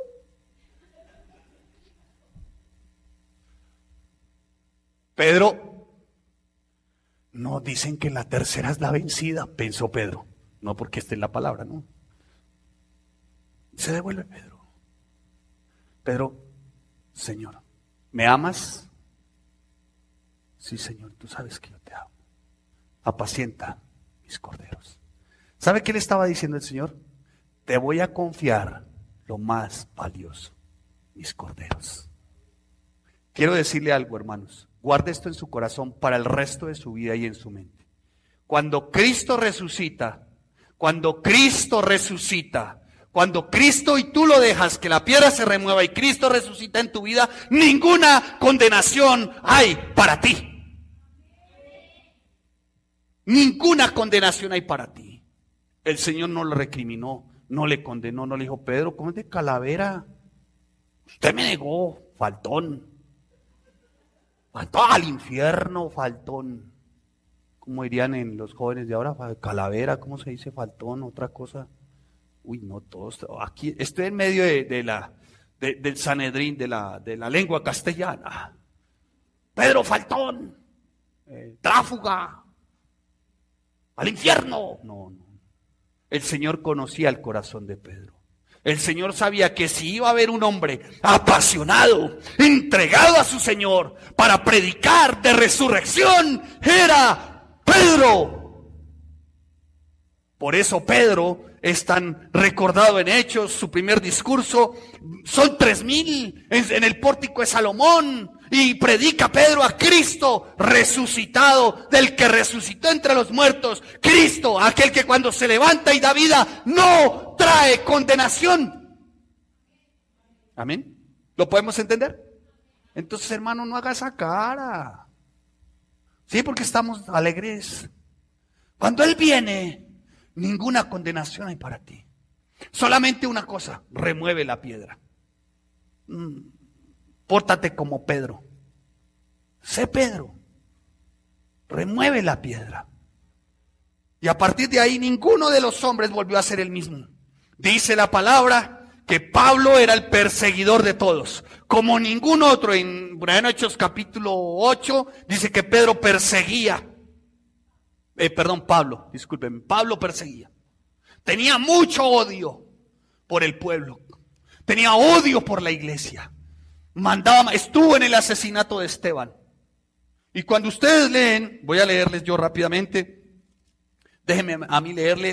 Pedro, no dicen que la tercera es la vencida, pensó Pedro. No porque esté en la palabra, ¿no? Se devuelve Pedro. Pedro, Señor, ¿me amas? Sí, Señor, tú sabes que yo te amo. Apacienta mis corderos. ¿Sabe qué le estaba diciendo el Señor? Te voy a confiar lo más valioso, mis corderos. Quiero decirle algo, hermanos. Guarde esto en su corazón para el resto de su vida y en su mente. Cuando Cristo resucita, cuando Cristo y tú lo dejas que la piedra se remueva y Cristo resucita en tu vida, ninguna condenación hay para ti. Ninguna condenación hay para ti. El Señor no le recriminó, no le condenó, no le dijo, Pedro, ¿cómo es de calavera? Usted me negó, faltón. Faltó al infierno, faltón. ¿Cómo dirían en los jóvenes de ahora? Calavera, ¿cómo se dice? Faltón, otra cosa. Uy, no, todos. Aquí estoy en medio del Sanedrín, de la lengua castellana. Pedro faltón, tráfuga, al infierno. No. El Señor conocía el corazón de Pedro. El Señor sabía que si iba a haber un hombre apasionado, entregado a su Señor para predicar de resurrección, era Pedro. Por eso Pedro es tan recordado en Hechos, su primer discurso. Son 3,000 en el pórtico de Salomón. Y predica Pedro a Cristo resucitado, del que resucitó entre los muertos. Cristo, aquel que cuando se levanta y da vida, no trae condenación. Amén. ¿Lo podemos entender? Entonces, hermano, no haga esa cara. Sí, porque estamos alegres. Cuando Él viene, ninguna condenación hay para ti. Solamente una cosa, remueve la piedra. Pórtate como Pedro. Sé Pedro. Remueve la piedra. Y a partir de ahí ninguno de los hombres volvió a ser el mismo. Dice la palabra que Pablo era el perseguidor de todos. Como ningún otro. En Hechos capítulo 8 dice que Pedro perseguía. Pablo, discúlpenme. Pablo perseguía. Tenía mucho odio por el pueblo. Tenía odio por la iglesia. Estuvo en el asesinato de Esteban. Y cuando ustedes leen, voy a leerles yo rápidamente, déjenme a mí leerle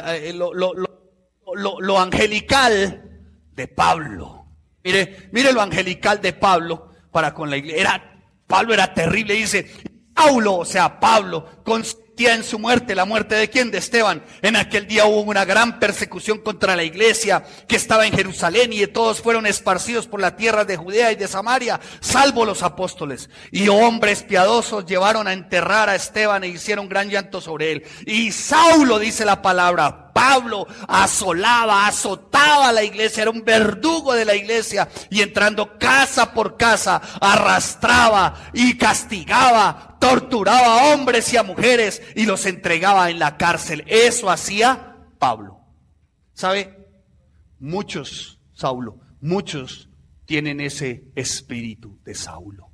lo angelical de Pablo. Mire lo angelical de Pablo para con la iglesia. Pablo era terrible, dice, Saulo, o sea, Pablo, consistía en su muerte. ¿La muerte de quién? De Esteban. En aquel día hubo una gran persecución contra la iglesia que estaba en Jerusalén, y de todos fueron esparcidos por la tierra de Judea y de Samaria, salvo los apóstoles. Y hombres piadosos llevaron a enterrar a Esteban e hicieron gran llanto sobre él. Y Saulo, dice la palabra, Pablo azotaba a la iglesia, era un verdugo de la iglesia, y entrando casa por casa, arrastraba y castigaba, torturaba a hombres y a mujeres y los entregaba en la cárcel. Eso hacía Pablo. ¿Sabe? Muchos tienen ese espíritu de Saulo.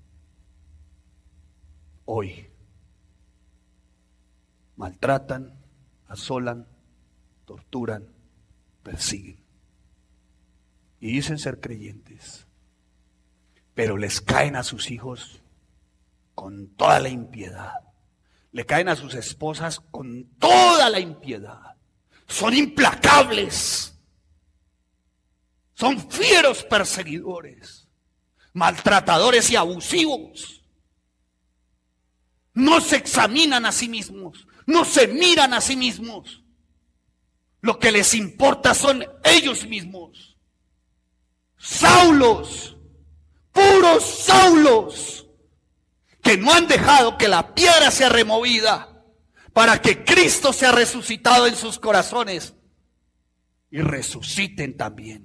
Hoy maltratan, asolan, torturan, persiguen y dicen ser creyentes, pero les caen a sus hijos con toda la impiedad, le caen a sus esposas con toda la impiedad, son implacables, son fieros perseguidores, maltratadores y abusivos. No se examinan a sí mismos, no se miran a sí mismos. Lo que les importa son ellos mismos. Saulos, puros Saulos, que no han dejado que la piedra sea removida para que Cristo sea resucitado en sus corazones y resuciten también.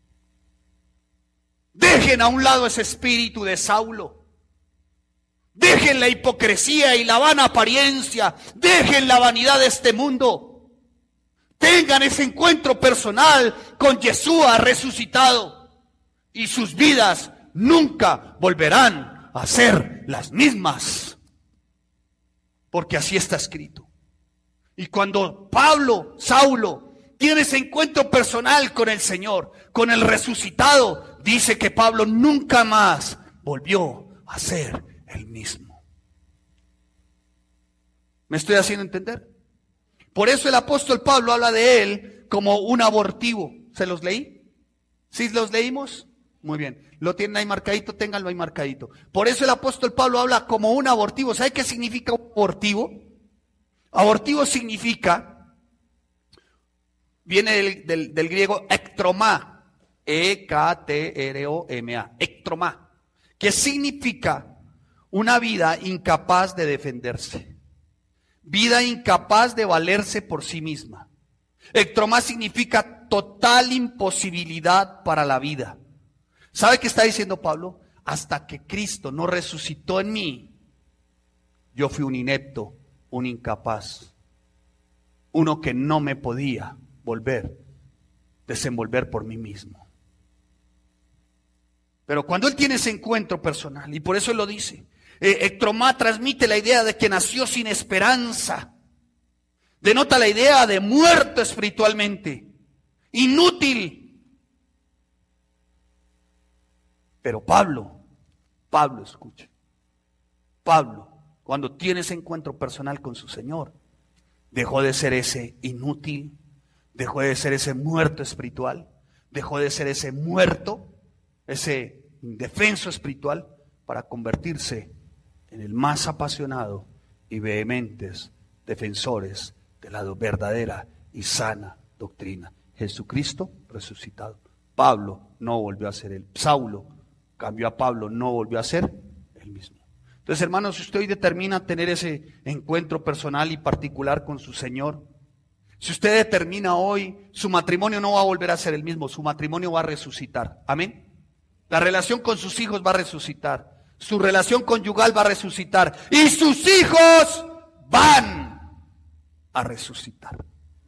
Dejen a un lado ese espíritu de Saulo. Dejen la hipocresía y la vana apariencia. Dejen la vanidad de este mundo. Tengan ese encuentro personal con Yeshua resucitado, y sus vidas nunca volverán a ser las mismas, porque así está escrito. Y cuando Saulo tiene ese encuentro personal con el Señor, con el resucitado, dice que Pablo nunca más volvió a ser el mismo. ¿Me estoy haciendo entender? Por eso el apóstol Pablo habla de él como un abortivo. ¿Se los leí? ¿Sí los leímos? Muy bien. ¿Lo tienen ahí marcadito? Ténganlo ahí marcadito. Por eso el apóstol Pablo habla como un abortivo. ¿Sabe qué significa abortivo? Abortivo significa, viene del griego ektromá, E-K-T-R-O-M-A, ektromá, que significa una vida incapaz de defenderse. Vida incapaz de valerse por sí misma. Ektromá significa total imposibilidad para la vida. ¿Sabe qué está diciendo Pablo? hasta que Cristo no resucitó en mí, yo fui un inepto, un incapaz, uno que no me podía desenvolver por mí mismo. Pero cuando él tiene ese encuentro personal, y por eso él lo dice, Ectromá transmite la idea de que nació sin esperanza, denota la idea de muerto espiritualmente, inútil. Pero Pablo, escuche, Pablo, cuando tiene ese encuentro personal con su Señor, dejó de ser ese inútil, dejó de ser ese muerto espiritual, dejó de ser ese muerto, ese indefenso espiritual, para convertirse en el más apasionado y vehementes defensores de la verdadera y sana doctrina. Jesucristo resucitado. Pablo no volvió a ser él. Saulo cambió a Pablo, no volvió a ser el mismo. Entonces, hermanos, si usted hoy determina tener ese encuentro personal y particular con su Señor, si usted determina hoy, su matrimonio no va a volver a ser el mismo, su matrimonio va a resucitar. Amén. La relación con sus hijos va a resucitar, su relación conyugal va a resucitar y sus hijos van a resucitar.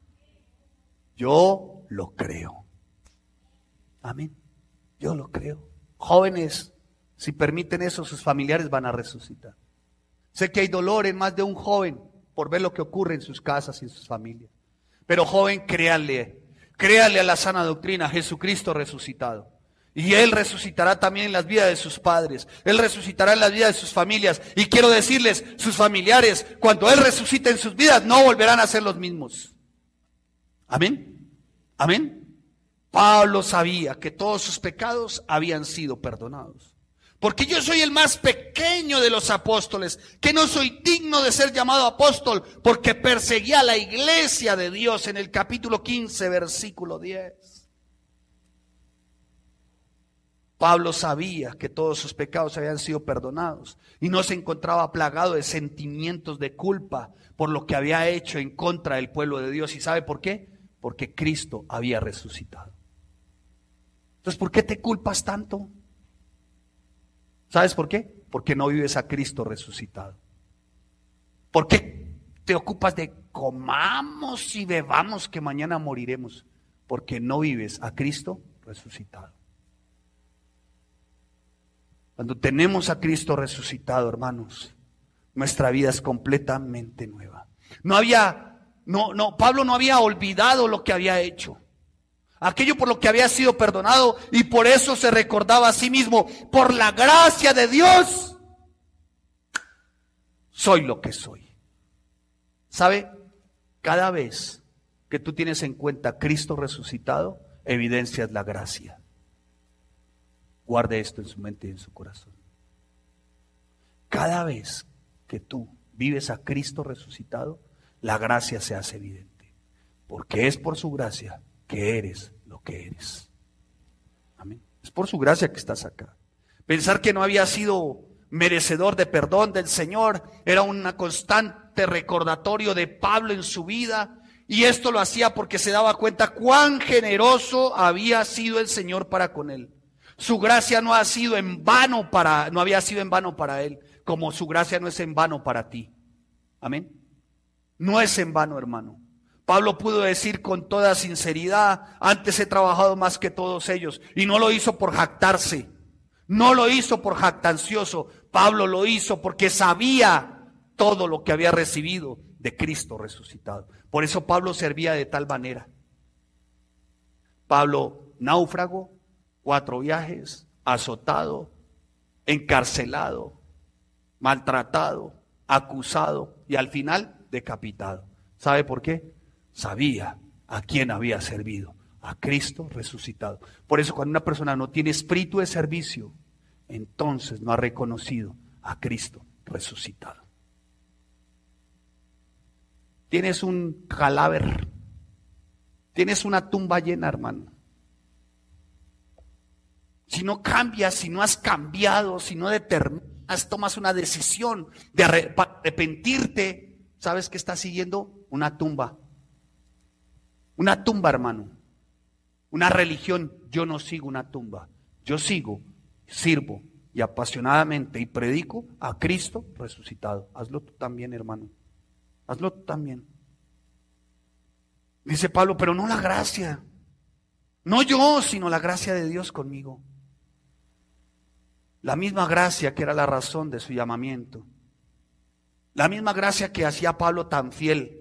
Yo lo creo. Amén. Yo lo creo. Jóvenes, si permiten eso, sus familiares van a resucitar. Sé que hay dolor en más de un joven por ver lo que ocurre en sus casas y en sus familias. Pero joven, créanle a la sana doctrina, Jesucristo resucitado. Y Él resucitará también en las vidas de sus padres. Él resucitará en las vidas de sus familias. Y quiero decirles, sus familiares, cuando Él resucite en sus vidas, no volverán a ser los mismos. Amén. Amén. Pablo sabía que todos sus pecados habían sido perdonados. Porque yo soy el más pequeño de los apóstoles, que no soy digno de ser llamado apóstol, porque perseguía a la iglesia de Dios en el capítulo 15, versículo 10. Pablo sabía que todos sus pecados habían sido perdonados y no se encontraba plagado de sentimientos de culpa por lo que había hecho en contra del pueblo de Dios. ¿Y sabe por qué? Porque Cristo había resucitado. Entonces, ¿por qué te culpas tanto? ¿Sabes por qué? Porque no vives a Cristo resucitado. ¿Por qué te ocupas de comamos y bebamos que mañana moriremos? Porque no vives a Cristo resucitado. Cuando tenemos a Cristo resucitado, hermanos, nuestra vida es completamente nueva. Pablo no había olvidado lo que había hecho. Aquello por lo que había sido perdonado, y por eso se recordaba a sí mismo: por la gracia de Dios soy lo que soy. ¿Sabe? Cada vez que tú tienes en cuenta a Cristo resucitado, evidencias la gracia. Guarde esto en su mente y en su corazón. Cada vez que tú vives a Cristo resucitado, la gracia se hace evidente, porque es por su gracia que eres lo que eres. Amén. Es por su gracia que estás acá. Pensar que no había sido merecedor de perdón del Señor era un constante recordatorio de Pablo en su vida, y esto lo hacía porque se daba cuenta cuán generoso había sido el Señor para con él. Su gracia no había sido en vano para él, como su gracia no es en vano para ti. Amén. No es en vano, hermano. Pablo pudo decir con toda sinceridad: antes he trabajado más que todos ellos. Y no lo hizo por jactarse, no lo hizo por jactancioso. Pablo lo hizo porque sabía todo lo que había recibido de Cristo resucitado. Por eso Pablo servía de tal manera. Pablo, náufrago, 4 viajes, azotado, encarcelado, maltratado, acusado y al final decapitado. ¿Sabe por qué? Sabía a quién había servido: a Cristo resucitado. Por eso, cuando una persona no tiene espíritu de servicio, entonces no ha reconocido a Cristo resucitado. Tienes un cadáver, tienes una tumba llena, hermano. Si no cambias, si no has cambiado, si no determinas, tomas una decisión de arrepentirte, ¿sabes qué estás siguiendo? Una tumba. Una tumba, hermano. Una religión. Yo no sigo una tumba. Yo sirvo y apasionadamente y predico a Cristo resucitado. Hazlo tú también, hermano. Hazlo tú también. Dice Pablo, pero no la gracia. No yo, sino la gracia de Dios conmigo. La misma gracia que era la razón de su llamamiento. La misma gracia que hacía a Pablo tan fiel.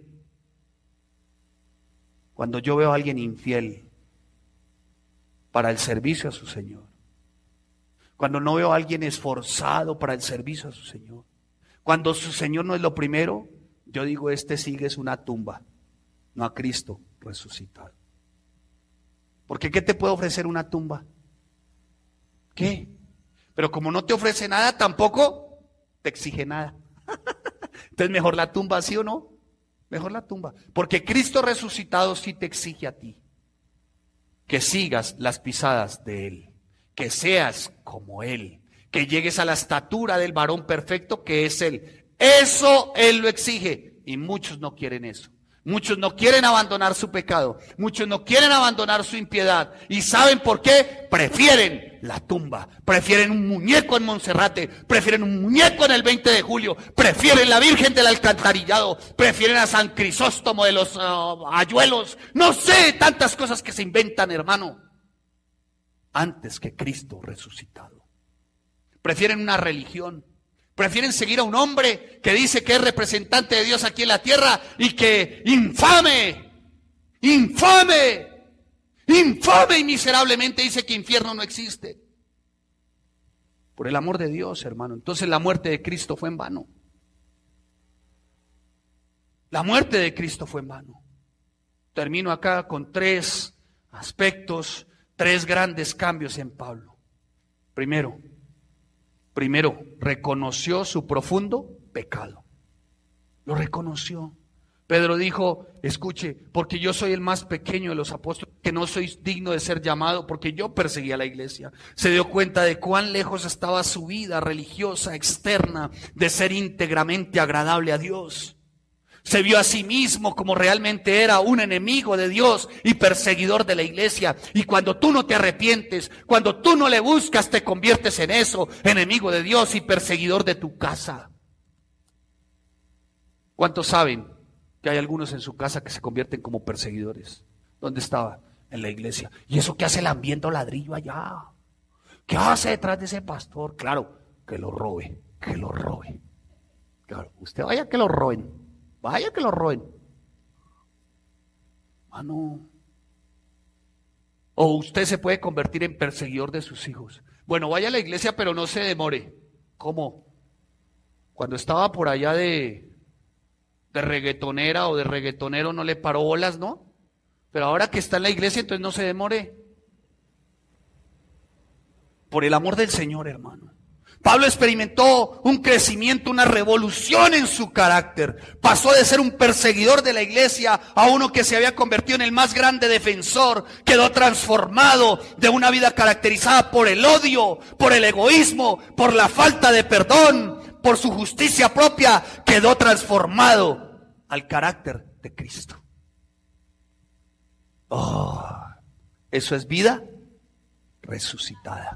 Cuando yo veo a alguien infiel para el servicio a su Señor. Cuando no veo a alguien esforzado para el servicio a su Señor. Cuando su Señor no es lo primero, yo digo, este sigue es una tumba, no a Cristo resucitado. Porque ¿qué te puede ofrecer una tumba? ¿Qué? Pero como no te ofrece nada, tampoco te exige nada. Entonces mejor la tumba, ¿sí o no? Mejor la tumba. Porque Cristo resucitado sí te exige a ti que sigas las pisadas de Él, que seas como Él, que llegues a la estatura del varón perfecto que es Él. Eso Él lo exige y muchos no quieren eso. Muchos no quieren abandonar su pecado, muchos no quieren abandonar su impiedad. ¿Y saben por qué? Prefieren la tumba, prefieren un muñeco en Monserrate, prefieren un muñeco en el 20 de julio, prefieren la Virgen del Alcantarillado, prefieren a San Crisóstomo de los Ayuelos, no sé, tantas cosas que se inventan, hermano, antes que Cristo resucitado. Prefieren una religión. Prefieren seguir a un hombre que dice que es representante de Dios aquí en la tierra y que infame y miserablemente dice que infierno no existe. Por el amor de Dios, hermano. Entonces la muerte de Cristo fue en vano. La muerte de Cristo fue en vano. Termino acá con 3 aspectos, 3 grandes cambios en Pablo. Primero, reconoció su profundo pecado. Lo reconoció. Pedro dijo, escuche, porque yo soy el más pequeño de los apóstoles, que no soy digno de ser llamado, porque yo perseguía a la iglesia. Se dio cuenta de cuán lejos estaba su vida religiosa externa de ser íntegramente agradable a Dios. Se vio a sí mismo como realmente era un enemigo de Dios y perseguidor de la iglesia. Y cuando tú no te arrepientes, cuando tú no le buscas, te conviertes en eso, enemigo de Dios y perseguidor de tu casa. ¿Cuántos saben que hay algunos en su casa que se convierten como perseguidores? ¿Dónde estaba? En la iglesia. ¿Y eso qué hace lambiendo ladrillo allá? ¿Qué hace detrás de ese pastor? Claro, que lo robe, que lo robe. Claro, usted vaya que lo roben. Vaya que lo roben. No. O usted se puede convertir en perseguidor de sus hijos. Bueno, vaya a la iglesia, pero no se demore. ¿Cómo? Cuando estaba por allá de reggaetonera o de reggaetonero no le paró bolas, ¿no? Pero ahora que está en la iglesia, entonces no se demore. Por el amor del Señor, hermano. Pablo experimentó un crecimiento, una revolución en su carácter. Pasó de ser un perseguidor de la iglesia a uno que se había convertido en el más grande defensor. Quedó transformado de una vida caracterizada por el odio, por el egoísmo, por la falta de perdón, por su justicia propia. Quedó transformado al carácter de Cristo. Eso es vida resucitada.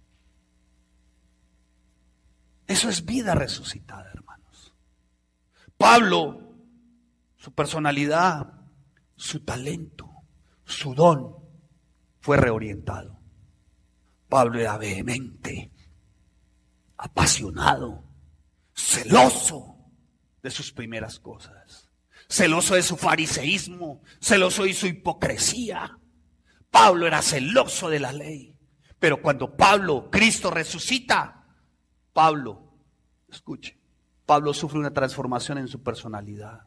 Eso es vida resucitada, hermanos. Pablo, su personalidad, su talento, su don, fue reorientado. Pablo era vehemente, apasionado, celoso de sus primeras cosas, celoso de su fariseísmo, celoso de su hipocresía. Pablo era celoso de la ley. Pero cuando Cristo resucita, Pablo, escuche, Pablo sufre una transformación en su personalidad.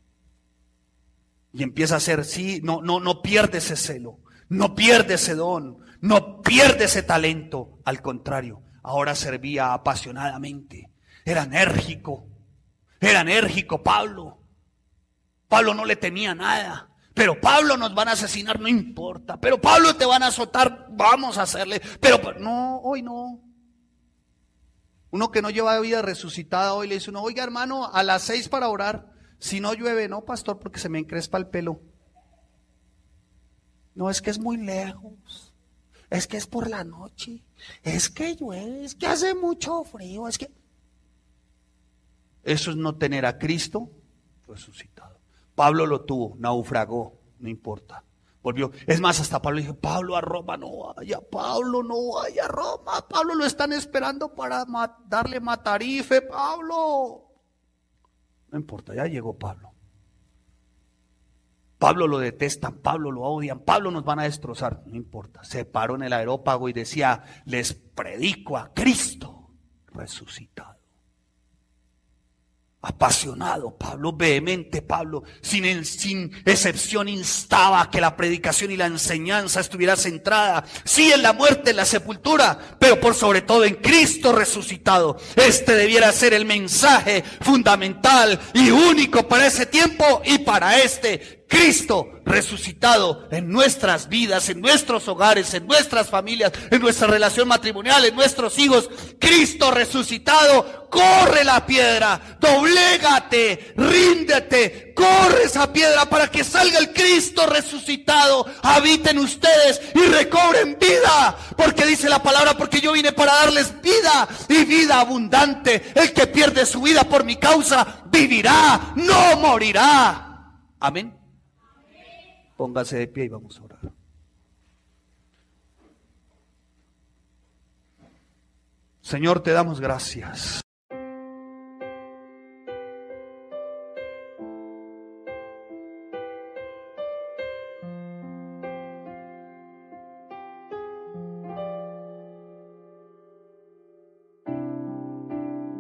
Y empieza a ser, no pierde ese celo, no pierde ese don, no pierde ese talento. Al contrario, ahora servía apasionadamente. Era enérgico Pablo. Pablo no le temía nada. Pero Pablo, nos van a asesinar, no importa. Pero Pablo, te van a azotar, vamos a hacerle. Pero no, hoy no. Uno que no lleva vida resucitada hoy le dice uno, oiga hermano, a las 6 para orar. Si no llueve, no pastor, porque se me encrespa el pelo. No, es que es muy lejos. es que es por la noche, es que llueve, es que hace mucho frío, es que... Eso es no tener a Cristo resucitado. Pablo lo tuvo, naufragó, no importa. Volvió. Es más, hasta Pablo dijo, Pablo a Roma no vaya, Pablo no vaya a Roma, Pablo lo están esperando para darle matarife, Pablo. No importa, ya llegó Pablo. Pablo lo detestan, Pablo lo odian, Pablo nos van a destrozar, no importa. Se paró en el aerópago y decía, les predico a Cristo resucitado. Apasionado Pablo, vehemente Pablo, sin excepción instaba a que la predicación y la enseñanza estuviera centrada, sí, en la muerte, en la sepultura, pero por sobre todo en Cristo resucitado. Este debiera ser el mensaje fundamental y único para ese tiempo y para este. Cristo resucitado en nuestras vidas, en nuestros hogares, en nuestras familias, en nuestra relación matrimonial, en nuestros hijos. Cristo resucitado, corre la piedra, doblégate, ríndete, corre esa piedra para que salga el Cristo resucitado, habiten ustedes y recobren vida, porque dice la palabra, porque yo vine para darles vida y vida abundante. El que pierde su vida por mi causa, vivirá, no morirá. Amén. Póngase de pie y vamos a orar. Señor, te damos gracias.